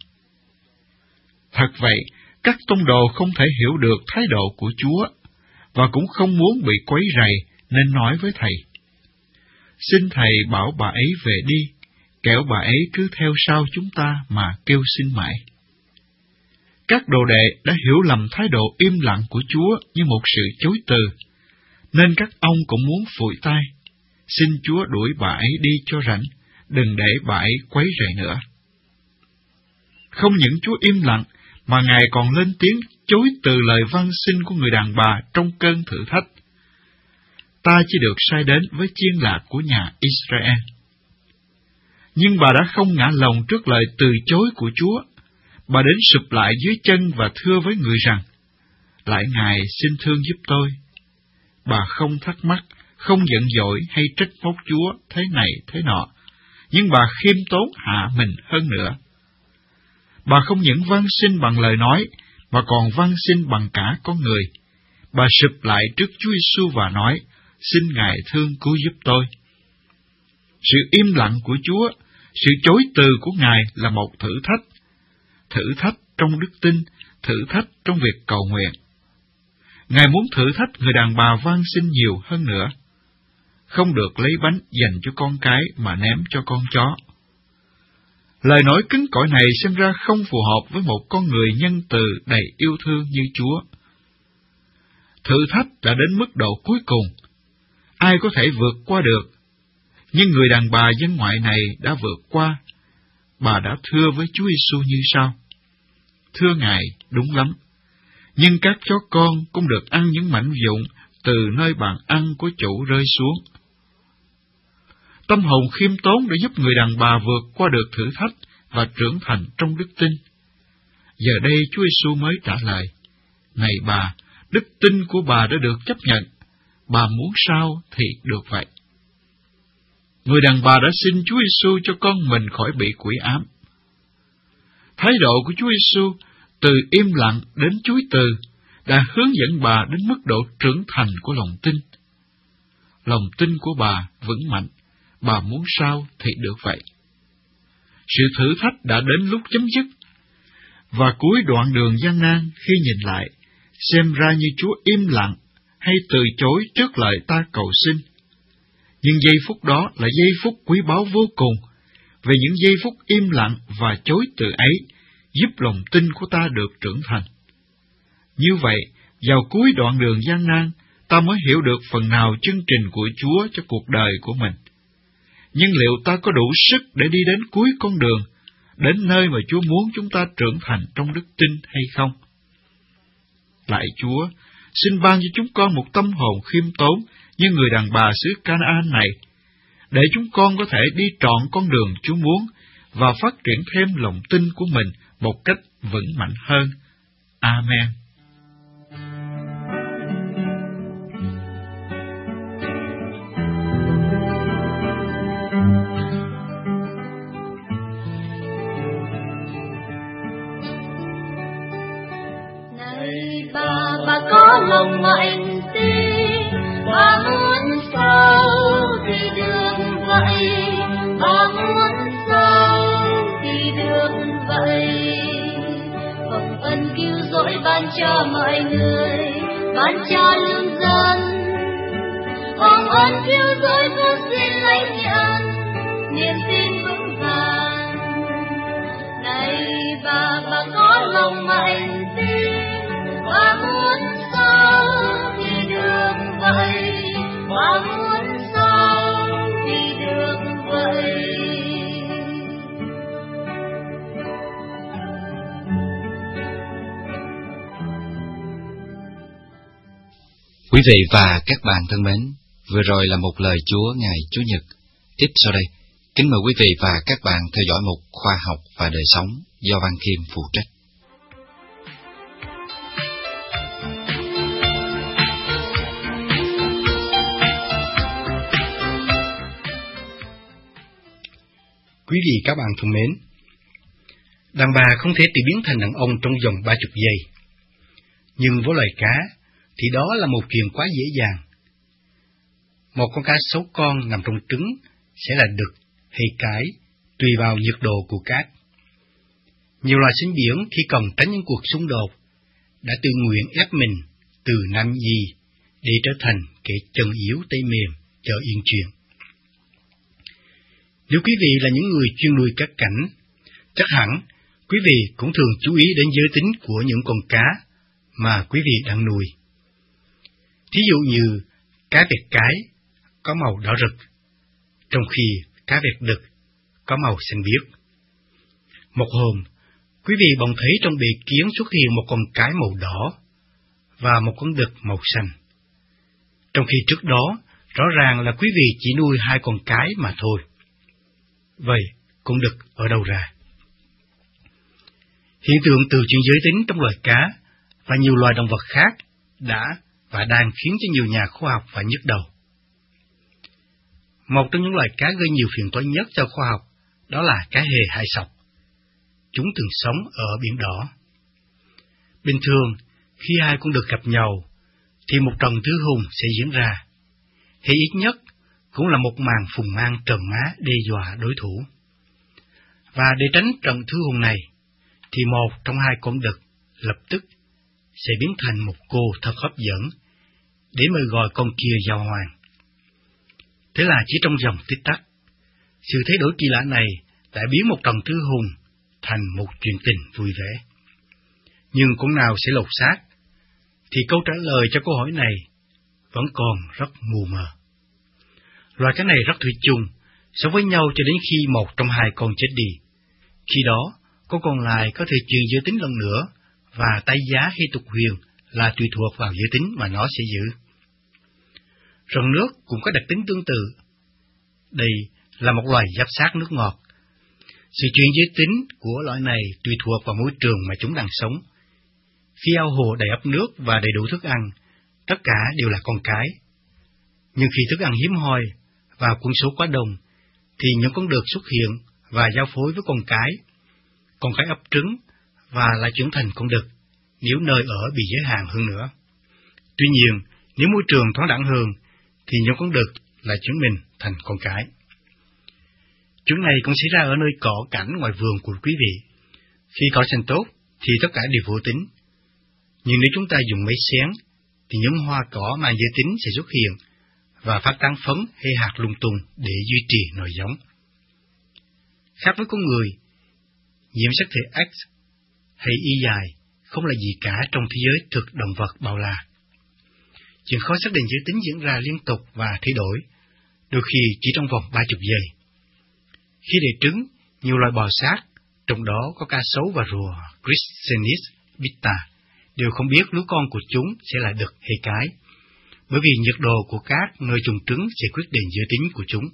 Thật vậy, các tông đồ không thể hiểu được thái độ của Chúa, và cũng không muốn bị quấy rầy nên nói với Thầy, xin Thầy bảo bà ấy về đi, kẻo bà ấy cứ theo sau chúng ta mà kêu xin mãi. Các đồ đệ đã hiểu lầm thái độ im lặng của Chúa như một sự chối từ, nên các ông cũng muốn phủi tay, xin Chúa đuổi bà ấy đi cho rảnh, đừng để bà ấy quấy rầy nữa. Không những Chúa im lặng, mà Ngài còn lên tiếng chối từ lời van xin của người đàn bà trong cơn thử thách. Ta chỉ được sai đến với chiên lạc của nhà Israel. Nhưng bà đã không ngã lòng trước lời từ chối của Chúa. Bà đến sụp lại dưới chân và thưa với người rằng, lại Ngài xin thương giúp tôi. Bà không thắc mắc, không giận dỗi hay trách móc Chúa thế này thế nọ, nhưng bà khiêm tốn hạ mình hơn nữa. Bà không những van xin bằng lời nói, mà còn van xin bằng cả con người. Bà sụp lại trước Chúa Giêsu và nói, xin Ngài thương cứu giúp tôi. Sự im lặng của Chúa, sự chối từ của Ngài là một thử thách trong đức tin, thử thách trong việc cầu nguyện. Ngài muốn thử thách người đàn bà van xin nhiều hơn nữa. Không được lấy bánh dành cho con cái mà ném cho con chó. Lời nói cứng cỏi này xem ra không phù hợp với một con người nhân từ đầy yêu thương như Chúa. Thử thách đã đến mức độ cuối cùng. Ai có thể vượt qua được? Nhưng người đàn bà dân ngoại này đã vượt qua. Bà đã thưa với Chúa Giêsu như sau: thưa Ngài, đúng lắm, nhưng các chó con cũng được ăn những mảnh vụn từ nơi bàn ăn của chủ rơi xuống. Tâm hồn khiêm tốn đã giúp người đàn bà vượt qua được thử thách và trưởng thành trong đức tin. Giờ đây Chúa Giêsu mới trả lời: này bà, đức tin của bà đã được chấp nhận, bà muốn sao thì được vậy. Người đàn bà đã xin Chúa Giêsu cho con mình khỏi bị quỷ ám. Thái độ của Chúa Giêsu từ im lặng đến chối từ đã hướng dẫn bà đến mức độ trưởng thành của lòng tin. Lòng tin của bà vững mạnh, bà muốn sao thì được vậy. Sự thử thách đã đến lúc chấm dứt, và cuối đoạn đường gian nan khi nhìn lại, xem ra như Chúa im lặng hay từ chối trước lời ta cầu xin. Nhưng giây phút đó là giây phút quý báu vô cùng, về những giây phút im lặng và chối từ ấy giúp lòng tin của ta được trưởng thành. Như vậy, vào cuối đoạn đường gian nan, ta mới hiểu được phần nào chương trình của Chúa cho cuộc đời của mình. Nhưng liệu ta có đủ sức để đi đến cuối con đường, đến nơi mà Chúa muốn chúng ta trưởng thành trong đức tin hay không? Lạy Chúa, xin ban cho chúng con một tâm hồn khiêm tốn như người đàn bà xứ Canaan này, để chúng con có thể đi trọn con đường Chúa muốn và phát triển thêm lòng tin của mình một cách vững mạnh hơn. Amen. Này bà có lòng mạnh tin, bà muốn sao thì được vậy, bà muốn sao thì được vậy. Hồng ân cứu rỗi ban cho mọi người, ban cho lương dân. Hồng ân cứu rỗi con xin lãnh nhận niềm tin vững vàng. Này bà có lòng mạnh tin, bà muốn sao thì được vậy, bà muốn sao thì được vậy. Quý vị và các bạn thân mến, vừa rồi là một lời Chúa ngày Chủ nhật. Tiếp sau đây, kính mời quý vị và các bạn theo dõi mục Khoa học và đời sống do Văn Kim phụ trách. Quý vị các bạn thân mến, đàn bà không thể tự biến thành đàn ông trong vòng 30 giây. Nhưng với loài cá, thì đó là một chuyện quá dễ dàng. Một con cá sấu con nằm trong trứng sẽ là đực hay cái, tùy vào nhiệt độ của cát. Nhiều loài sinh biển khi cần tránh những cuộc xung đột, đã tự nguyện ép mình từ nam nhi để trở thành kẻ chân yếu tay mềm, chờ yên chuyện. Nếu quý vị là những người chuyên nuôi cá cảnh, chắc hẳn quý vị cũng thường chú ý đến giới tính của những con cá mà quý vị đang nuôi. Thí dụ như cá vẹt cái có màu đỏ rực, trong khi cá vẹt đực có màu xanh biếc. Một hôm, quý vị bỗng thấy trong bể kiến xuất hiện một con cái màu đỏ và một con đực màu xanh. Trong khi trước đó, rõ ràng là quý vị chỉ nuôi 2 con cái mà thôi. Vậy, con đực ở đâu ra? Hiện tượng từ chuyển giới tính trong loài cá và nhiều loài động vật khác đã và đang khiến cho nhiều nhà khoa học phải nhức đầu. Một trong những loài cá gây nhiều phiền toái nhất cho khoa học đó là cá hề hai sọc. Chúng thường sống ở Biển Đỏ. Bình thường, khi 2 con đực gặp nhau, thì một trận thứ hùng sẽ diễn ra, hay ít nhất cũng là một màn phùng mang trợn má đe dọa đối thủ. Và để tránh trận thứ hùng này, thì một trong 2 con đực lập tức sẽ biến thành một cô thật hấp dẫn để mời gọi con kia giao hoàng. Thế là chỉ trong vòng tích tắc, sự thay đổi kỳ lạ này đã biến một trận thứ hùng thành một chuyện tình vui vẻ. Nhưng con nào sẽ lột xác? Thì câu trả lời cho câu hỏi này vẫn còn rất mù mờ. Loài cá này rất thủy chung, sống với nhau cho đến khi một trong 2 con chết đi. Khi đó, con còn lại có thể truyền giới tính lần nữa, và tái giá hay tục huyền là tùy thuộc vào giới tính mà nó sẽ giữ. Rần nước cũng có đặc tính tương tự. Đây là một loài giáp xác nước ngọt. Sự chuyển giới tính của loài này tùy thuộc vào môi trường mà chúng đang sống. Khi ao hồ đầy ắp nước và đầy đủ thức ăn, tất cả đều là con cái. Nhưng khi thức ăn hiếm hoi và quân số quá đông, thì những con đực xuất hiện và giao phối với con cái ấp trứng và lại chuyển thành con đực, nếu nơi ở bị giới hạn hơn nữa. Tuy nhiên, nếu môi trường thoáng đãng hơn, thì những con đực lại chuyển mình thành con cái. Chuyện này cũng xảy ra ở nơi cỏ cảnh ngoài vườn của quý vị. Khi cỏ xanh tốt, thì tất cả đều vô tính. Nhưng nếu chúng ta dùng máy xén, thì những hoa cỏ mang giới tính sẽ xuất hiện và phát tán phấn hay hạt lung tung để duy trì nòi giống. Khác với con người, nhiễm sắc thể X hay Y dài không là gì cả trong thế giới thực động vật bao la. Chuyện khó xác định giới tính diễn ra liên tục và thay đổi, đôi khi chỉ trong vòng 30 giây. Khi đẻ trứng, nhiều loài bò sát, trong đó có cá sấu và rùa Chrysalis bitta, đều không biết lứa con của chúng sẽ là đực hay cái, bởi vì nhiệt độ của các nơi chùng trứng sẽ quyết định giới tính của chúng.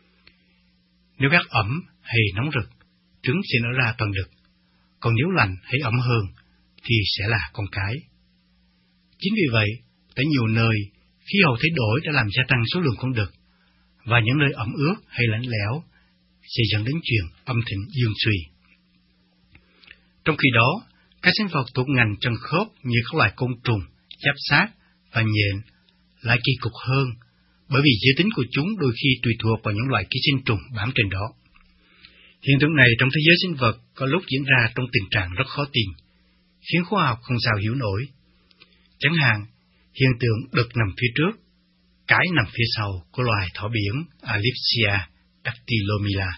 Nếu gác ẩm hay nóng rực, trứng sẽ nở ra toàn đực, còn nếu lạnh hay ẩm hơn, thì sẽ là con cái. Chính vì vậy, tại nhiều nơi, khí hậu thay đổi đã làm gia tăng số lượng con đực, và những nơi ẩm ướt hay lạnh lẽo sẽ dẫn đến chuyện âm thịnh dương suy. Trong khi đó, Các sinh vật thuộc ngành chân khớp như các loài côn trùng, giáp xác và nhện lại kỳ cục hơn, bởi vì giới tính của chúng đôi khi tùy thuộc vào những loài ký sinh trùng bám trên đó. Hiện tượng này trong thế giới sinh vật có lúc diễn ra trong tình trạng rất khó tin, khiến khoa học không sao hiểu nổi. Chẳng hạn, hiện tượng đực nằm phía trước, cái nằm phía sau của loài thỏ biển Alypsia dactylomila.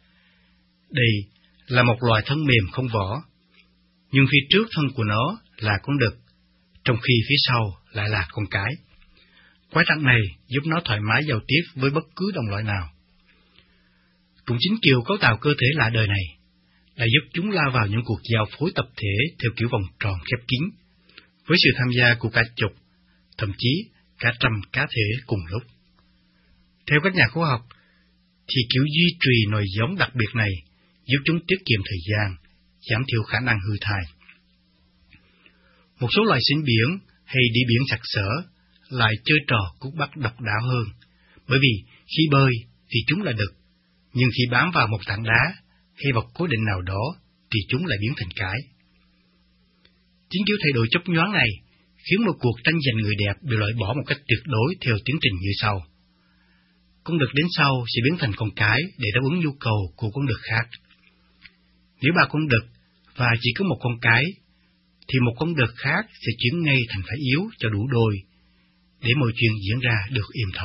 Đây là một loài thân mềm không vỏ, nhưng phía trước thân của nó là con đực, trong khi phía sau lại là con cái. Quái tắc này giúp nó thoải mái giao tiếp với bất cứ đồng loại nào. Cũng chính kiểu cấu tạo cơ thể lạ đời này đã giúp chúng lao vào những cuộc giao phối tập thể theo kiểu vòng tròn khép kín, với sự tham gia của cả chục, thậm chí cả trăm cá thể cùng lúc. Theo các nhà khoa học, thì kiểu duy trì nòi giống đặc biệt này giúp chúng tiết kiệm thời gian, giảm thiểu khả năng hư thai. Một số loài sinh biển hay đi biển sặc sỡ lại chơi trò cút bắt độc đáo hơn, bởi vì khi bơi thì chúng là đực, nhưng khi bám vào một tảng đá hay vật cố định nào đó thì chúng lại biến thành cái. Chính kiểu thay đổi chớp nhoáng này khiến một cuộc tranh giành người đẹp bị loại bỏ một cách tuyệt đối theo tiến trình như sau. Con đực đến sau sẽ biến thành con cái để đáp ứng nhu cầu của con đực khác. Nếu ba con đực và chỉ có một con cái, thì một con đực khác sẽ chuyển ngay thành phải yếu cho đủ đôi, để mọi chuyện diễn ra được êm thấm.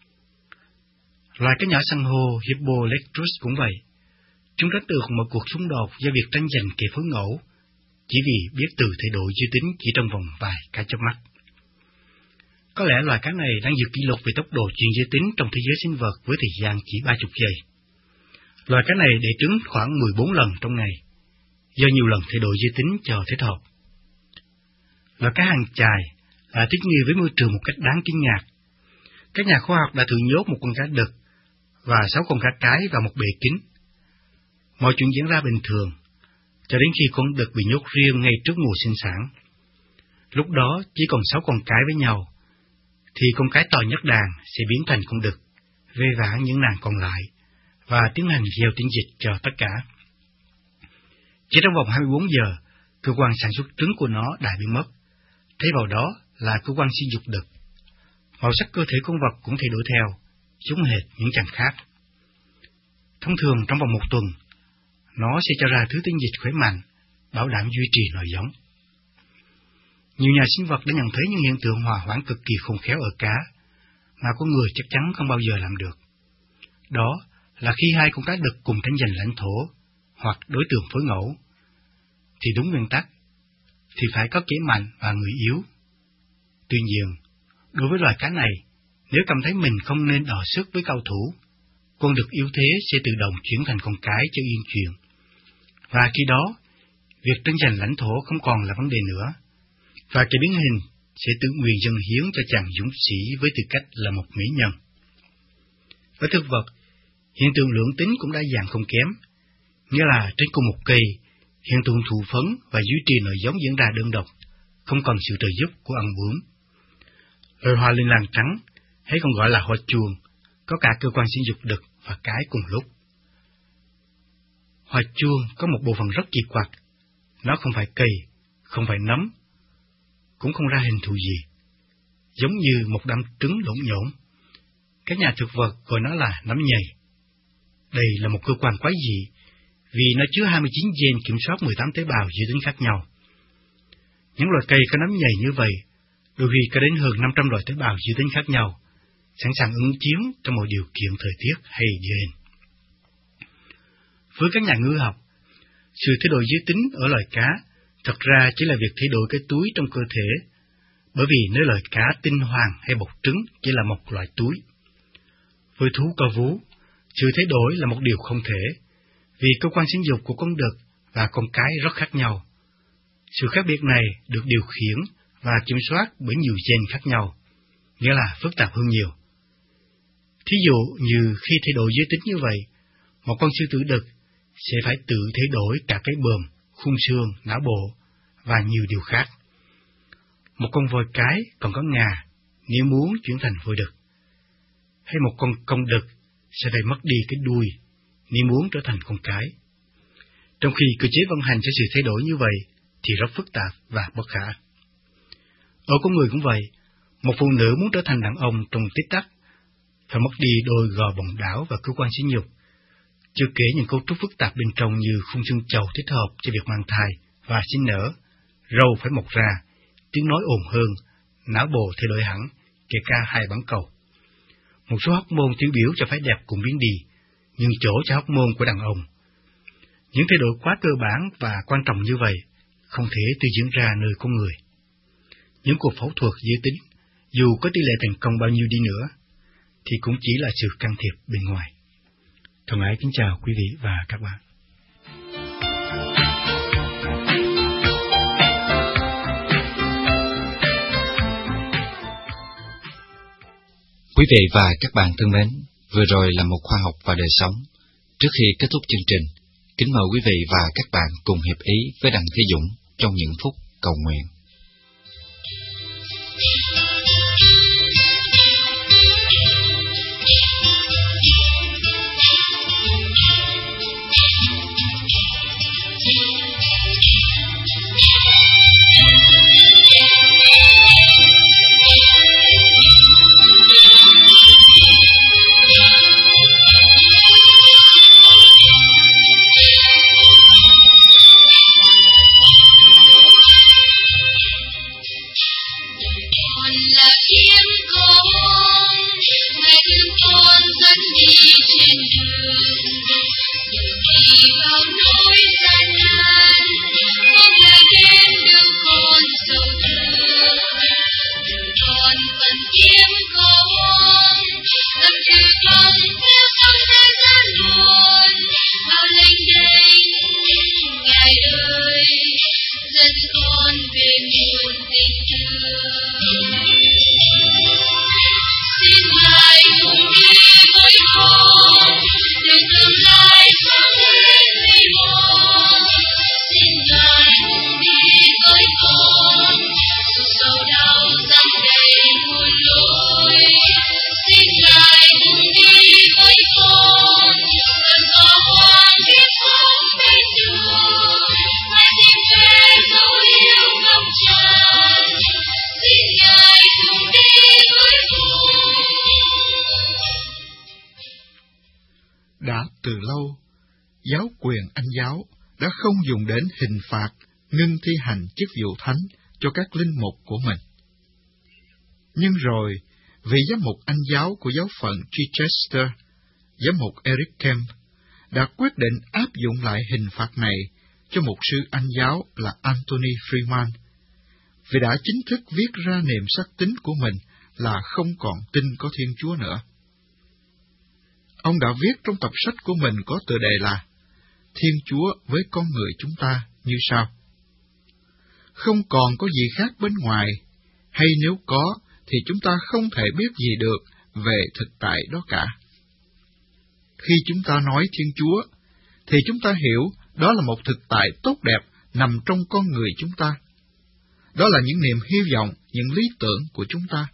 Loài cá nhỏ san hô Hippolectrus cũng vậy. Chúng tránh được một cuộc xung đột do việc tranh giành kẻ phối ngẫu, chỉ vì biết từ thay đổi giới tính chỉ trong vòng vài cái chớp mắt. Có lẽ loài cá này đang giữ kỷ lục về tốc độ chuyển giới tính trong thế giới sinh vật với thời gian chỉ 30 giây. Loài cá này đẻ trứng khoảng 14 lần trong ngày, do nhiều lần thay đổi giới tính cho thích hợp. Loài cá hàng chài là thích nghi với môi trường một cách đáng kinh ngạc. Các nhà khoa học đã thử nhốt một con cá đực và 6 con cá cái vào một bể kín. Mọi chuyện diễn ra bình thường, cho đến khi con đực bị nhốt riêng ngay trước mùa sinh sản. Lúc đó chỉ còn 6 con cái với nhau, thì con cái to nhất đàn sẽ biến thành con đực, vây vã những nàng còn lại, và tiến hành gieo tinh dịch cho tất cả. Chỉ trong vòng 24 giờ, cơ quan sản xuất trứng của nó đã biến mất, thay vào đó là cơ quan sinh dục đực. Màu sắc cơ thể con vật cũng thay đổi theo, giống hệt những chàng khác. Thông thường trong vòng 1 tuần, nó sẽ cho ra thứ tinh dịch khỏe mạnh, bảo đảm duy trì nòi giống. Nhiều nhà sinh vật đã nhận thấy những hiện tượng hòa hoãn cực kỳ khôn khéo ở cá, mà con người chắc chắn không bao giờ làm được. Đó là khi hai con cá đực cùng tranh giành lãnh thổ, hoặc đối tượng phối ngẫu, thì đúng nguyên tắc, thì phải có kẻ mạnh và người yếu. Tuy nhiên, đối với loài cá này, nếu cảm thấy mình không nên đọ sức với cao thủ, con đực yếu thế sẽ tự động chuyển thành con cái cho yên chuyện. Và khi đó, việc tranh giành lãnh thổ không còn là vấn đề nữa, và kẻ biến hình sẽ tự nguyện dâng hiến cho chàng dũng sĩ với tư cách là một mỹ nhân. Với thực vật, hiện tượng lưỡng tính cũng đa dạng không kém, nghĩa là trên cùng một cây, hiện tượng thụ phấn và duy trì nòi giống diễn ra đơn độc, không cần sự trợ giúp của ong bướm. Loài hoa linh lang trắng, hay còn gọi là hoa chuông, có cả cơ quan sinh dục đực và cái cùng lúc. Hoa chuông có một bộ phận rất kỳ quặc, nó không phải cây, không phải nấm, cũng không ra hình thù gì, giống như một đám trứng lộn nhổn. Các nhà thực vật gọi nó là nấm nhầy. Đây là một cơ quan quái dị, vì nó chứa 29 gen kiểm soát 18 tế bào giới tính khác nhau. Những loài cây có nấm nhầy như vậy, đôi khi có đến hơn 500 loại tế bào giới tính khác nhau, sẵn sàng ứng chiến trong mọi điều kiện thời tiết hay địa hình. Với các nhà ngữ học, sự thay đổi giới tính ở loài cá thật ra chỉ là việc thay đổi cái túi trong cơ thể, bởi vì nếu loài cá tinh hoàng hay bọc trứng chỉ là một loại túi. Với thú có vú, sự thay đổi là một điều không thể, vì cơ quan sinh dục của con đực và con cái rất khác nhau. Sự khác biệt này được điều khiển và kiểm soát bởi nhiều gen khác nhau, nghĩa là phức tạp hơn nhiều. Thí dụ như khi thay đổi giới tính như vậy, một con sư tử đực sẽ phải tự thay đổi cả cái bờm, khung xương, não bộ và nhiều điều khác. Một con voi cái còn có ngà nếu muốn chuyển thành voi đực, hay một con công đực sẽ phải mất đi cái đuôi nếu muốn trở thành con cái. Trong khi cơ chế vận hành cho sự thay đổi như vậy, thì rất phức tạp và bất khả. Ở con người cũng vậy, một phụ nữ muốn trở thành đàn ông trong tích tắc, phải mất đi đôi gò bồng đảo và cơ quan sinh dục, chưa kể những cấu trúc phức tạp bên trong như khung xương chầu thích hợp cho việc mang thai và sinh nở, râu phải mọc ra, tiếng nói ồn hơn, não bộ thay đổi hẳn, kể cả hai bán cầu. Một số hormone tiêu biểu cho phái đẹp cũng biến đi, nhưng chỗ cho hormone của đàn ông. Những thay đổi quá cơ bản và quan trọng như vậy không thể tự diễn ra nơi con người. Những cuộc phẫu thuật giới tính, dù có tỷ lệ thành công bao nhiêu đi nữa, thì cũng chỉ là sự can thiệp bên ngoài. Thân ái kính chào quý vị và các bạn. Quý vị và các bạn thân mến, vừa rồi là một khoa học và đời sống. Trước khi kết thúc chương trình, kính mời quý vị và các bạn cùng hiệp ý với Đặng Thế Dũng trong những phút cầu nguyện. Đã từ lâu, giáo quyền Anh giáo đã không dùng đến hình phạt ngưng thi hành chức vụ thánh cho các linh mục của mình. Nhưng rồi, vị giám mục Anh giáo của giáo phận Chichester, giám mục Eric Kemp, đã quyết định áp dụng lại hình phạt này cho mục sư Anh giáo là Anthony Freeman, vì đã chính thức viết ra niềm sắc tín của mình là không còn tin có Thiên Chúa nữa. Ông đã viết trong tập sách của mình có tựa đề là Thiên Chúa với con người chúng ta như sau: không còn có gì khác bên ngoài, hay nếu có thì chúng ta không thể biết gì được về thực tại đó cả. Khi chúng ta nói Thiên Chúa, thì chúng ta hiểu đó là một thực tại tốt đẹp nằm trong con người chúng ta. Đó là những niềm hy vọng, những lý tưởng của chúng ta.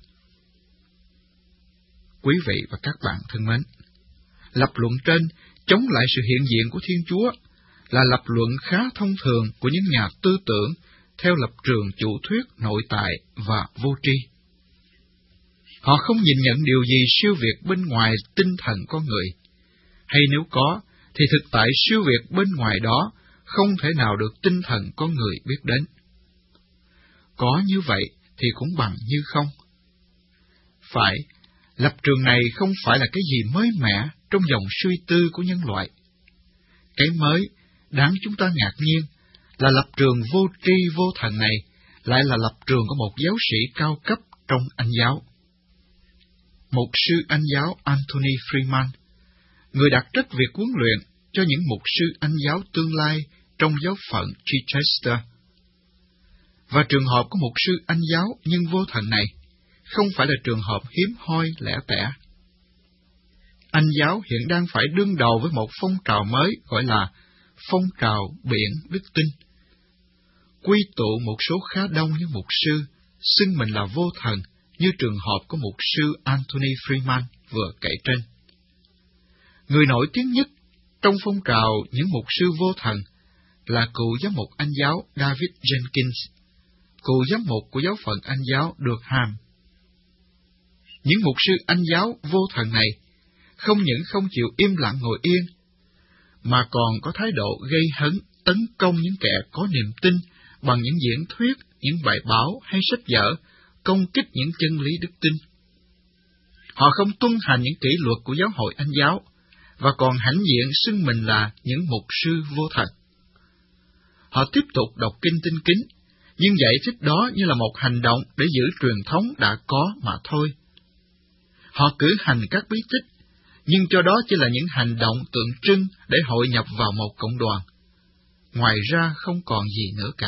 Quý vị và các bạn thân mến, lập luận trên chống lại sự hiện diện của Thiên Chúa là lập luận khá thông thường của những nhà tư tưởng theo lập trường chủ thuyết nội tại và vô tri. Họ không nhìn nhận điều gì siêu việt bên ngoài tinh thần con người, hay nếu có, thì thực tại siêu việt bên ngoài đó không thể nào được tinh thần con người biết đến. Có như vậy thì cũng bằng như không. Phải, lập trường này không phải là cái gì mới mẻ trong dòng suy tư của nhân loại. Cái mới, đáng chúng ta ngạc nhiên, là lập trường vô tri vô thần này lại là lập trường của một giáo sĩ cao cấp trong Anh giáo. Mục sư Anh giáo Anthony Freeman, người đặt trách việc huấn luyện cho những mục sư Anh giáo tương lai trong giáo phận Chichester. Và trường hợp của mục sư Anh giáo nhưng vô thần này không phải là trường hợp hiếm hoi lẻ tẻ. Anh giáo hiện đang phải đương đầu với một phong trào mới gọi là phong trào biển đức tin, quy tụ một số khá đông những mục sư xưng mình là vô thần, như trường hợp của mục sư Anthony Freeman vừa kể trên. Người nổi tiếng nhất trong phong trào những mục sư vô thần là cựu giám mục Anh giáo David Jenkins, cựu giám mục của giáo phận Anh giáo Durham. Những mục sư Anh giáo vô thần này không những không chịu im lặng ngồi yên, mà còn có thái độ gây hấn tấn công những kẻ có niềm tin bằng những diễn thuyết, những bài báo hay sách vở, công kích những chân lý đức tin. Họ không tuân hành những kỷ luật của giáo hội Anh giáo, và còn hãnh diện xưng mình là những mục sư vô thần. Họ tiếp tục đọc kinh tinh kính, nhưng giải thích đó như là một hành động để giữ truyền thống đã có mà thôi. Họ cử hành các bí tích, nhưng cho đó chỉ là những hành động tượng trưng để hội nhập vào một cộng đoàn. Ngoài ra không còn gì nữa cả.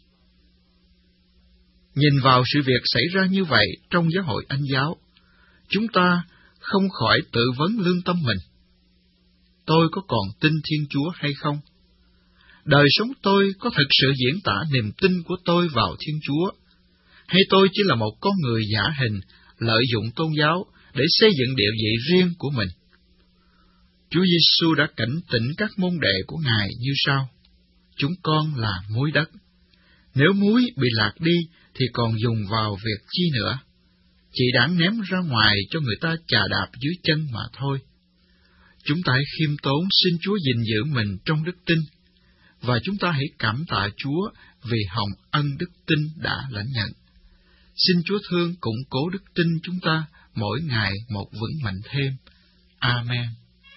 Nhìn vào sự việc xảy ra như vậy trong giáo hội Anh giáo, chúng ta không khỏi tự vấn lương tâm mình. Tôi có còn tin Thiên Chúa hay không? Đời sống tôi có thực sự diễn tả niềm tin của tôi vào Thiên Chúa, hay tôi chỉ là một con người giả hình, lợi dụng tôn giáo để xây dựng địa vị riêng của mình? Chúa Giêsu đã cảnh tỉnh các môn đệ của Ngài như sau: chúng con là muối đất. Nếu muối bị lạc đi thì còn dùng vào việc chi nữa? Chỉ đáng ném ra ngoài cho người ta chà đạp dưới chân mà thôi. Chúng ta hãy khiêm tốn xin Chúa gìn giữ mình trong đức tin, và chúng ta hãy cảm tạ Chúa vì hồng ân đức tin đã lãnh nhận. Xin Chúa thương củng cố đức tin chúng ta mỗi ngày một vững mạnh thêm. Amen.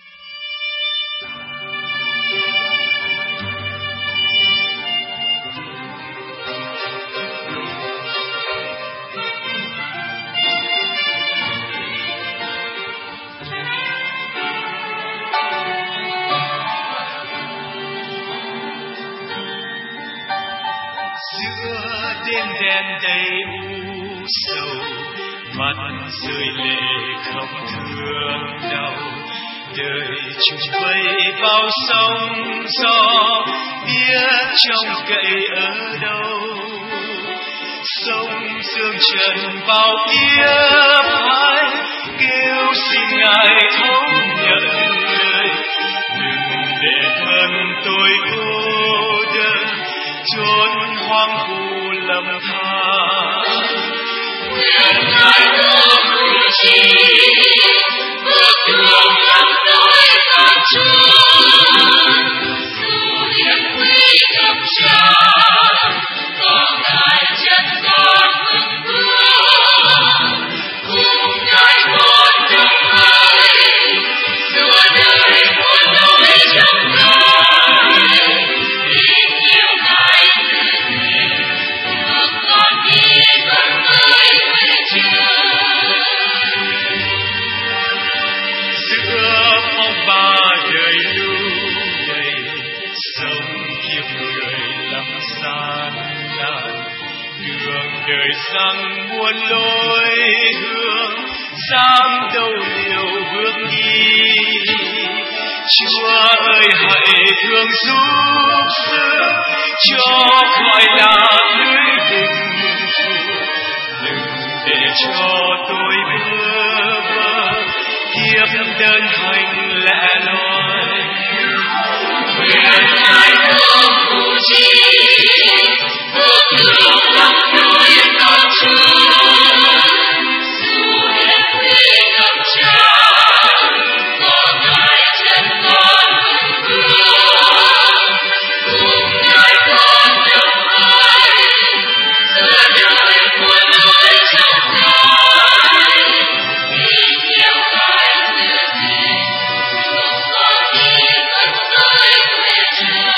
Đen đầy u sầu, mắt rơi lệ không thương đau, đời trùng vây bao sóng gió, biết trông cậy ở đâu. Sông dương trần bao kiếp hai, kêu xin Ngài thấu nhận lời, đừng để thân tôi cô đơn, chốn hoang vu lầm than. Nguyện Ngài thương người chi, bước đường làm tôi cảm chân, dù hiểm nguy gặp tràn, có Ngài chân con vững bước, cùng Ngài con đồng hành, giữa đời muôn nỗi trong Ngài, tình yêu Ngài từ thề, bước con đi con người về trời. Giữa phong ba đời lưu đầy, sống kiếp người lắm gian nan, đường đời răng muôn lối hướng, dám đâu liều bước đi. Chúa ơi hãy thương giúp sức, cho khỏi lạc lưới tình phụ, đừng để cho tôi bơ vơ kiếp đơn hành lẻ loi. Nguyện Ngài thương phụ chi, bước đường lắm nỗi đau thương, dù hiểm nguy ngập tràn, có Ngài chân con vững bước, cùng Ngài con đồng hành, giữa đời muôn nỗi trong Ngài, tình yêu Ngài từ thề, bước con đi con người về trời.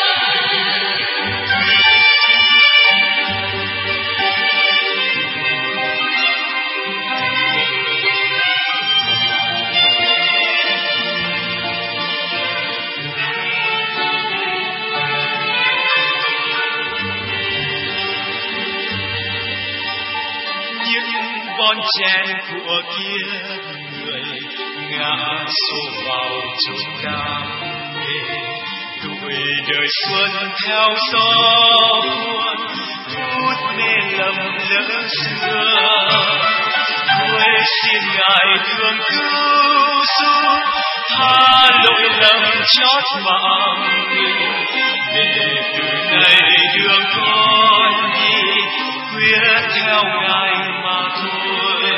Những bon chen của kiếp người ngã xô vào chốn đam mê, tuổi đời xuân theo gió buồn chút mê lầm lỡ xưa. Tôi xin Ngài thương cứu Giêsu tha lỗi lầm chót mạng để từ nay đường con đi quyết theo Ngài mà thôi.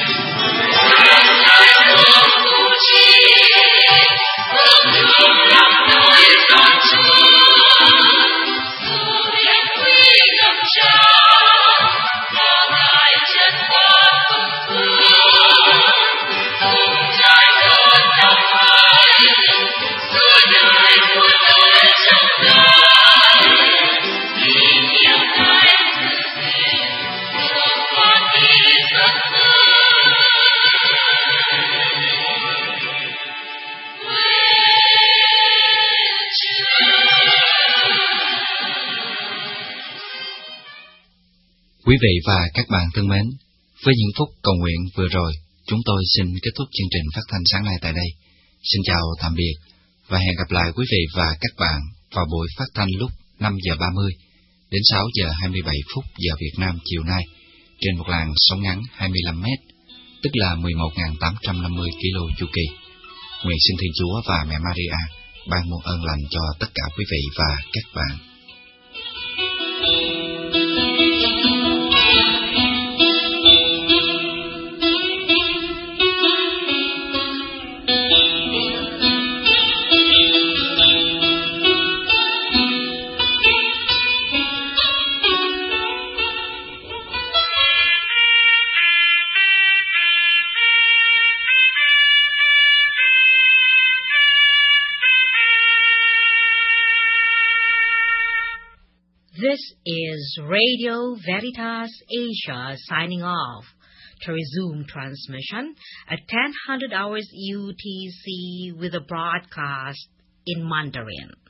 Quý vị và các bạn thân mến, với những phút cầu nguyện vừa rồi, chúng tôi xin kết thúc chương trình phát thanh sáng nay tại đây. Xin chào tạm biệt và hẹn gặp lại quý vị và các bạn vào buổi phát thanh lúc 5 giờ 30 đến 6 giờ 27 phút giờ Việt Nam chiều nay trên một làn sóng ngắn 25 m, tức là 11.850 km chu kỳ. Nguyện xin Thiên Chúa và Mẹ Maria ban muôn ơn lành cho tất cả quý vị và các bạn. This is Radio Veritas Asia signing off. To resume transmission at 10:00 hours UTC with a broadcast in Mandarin.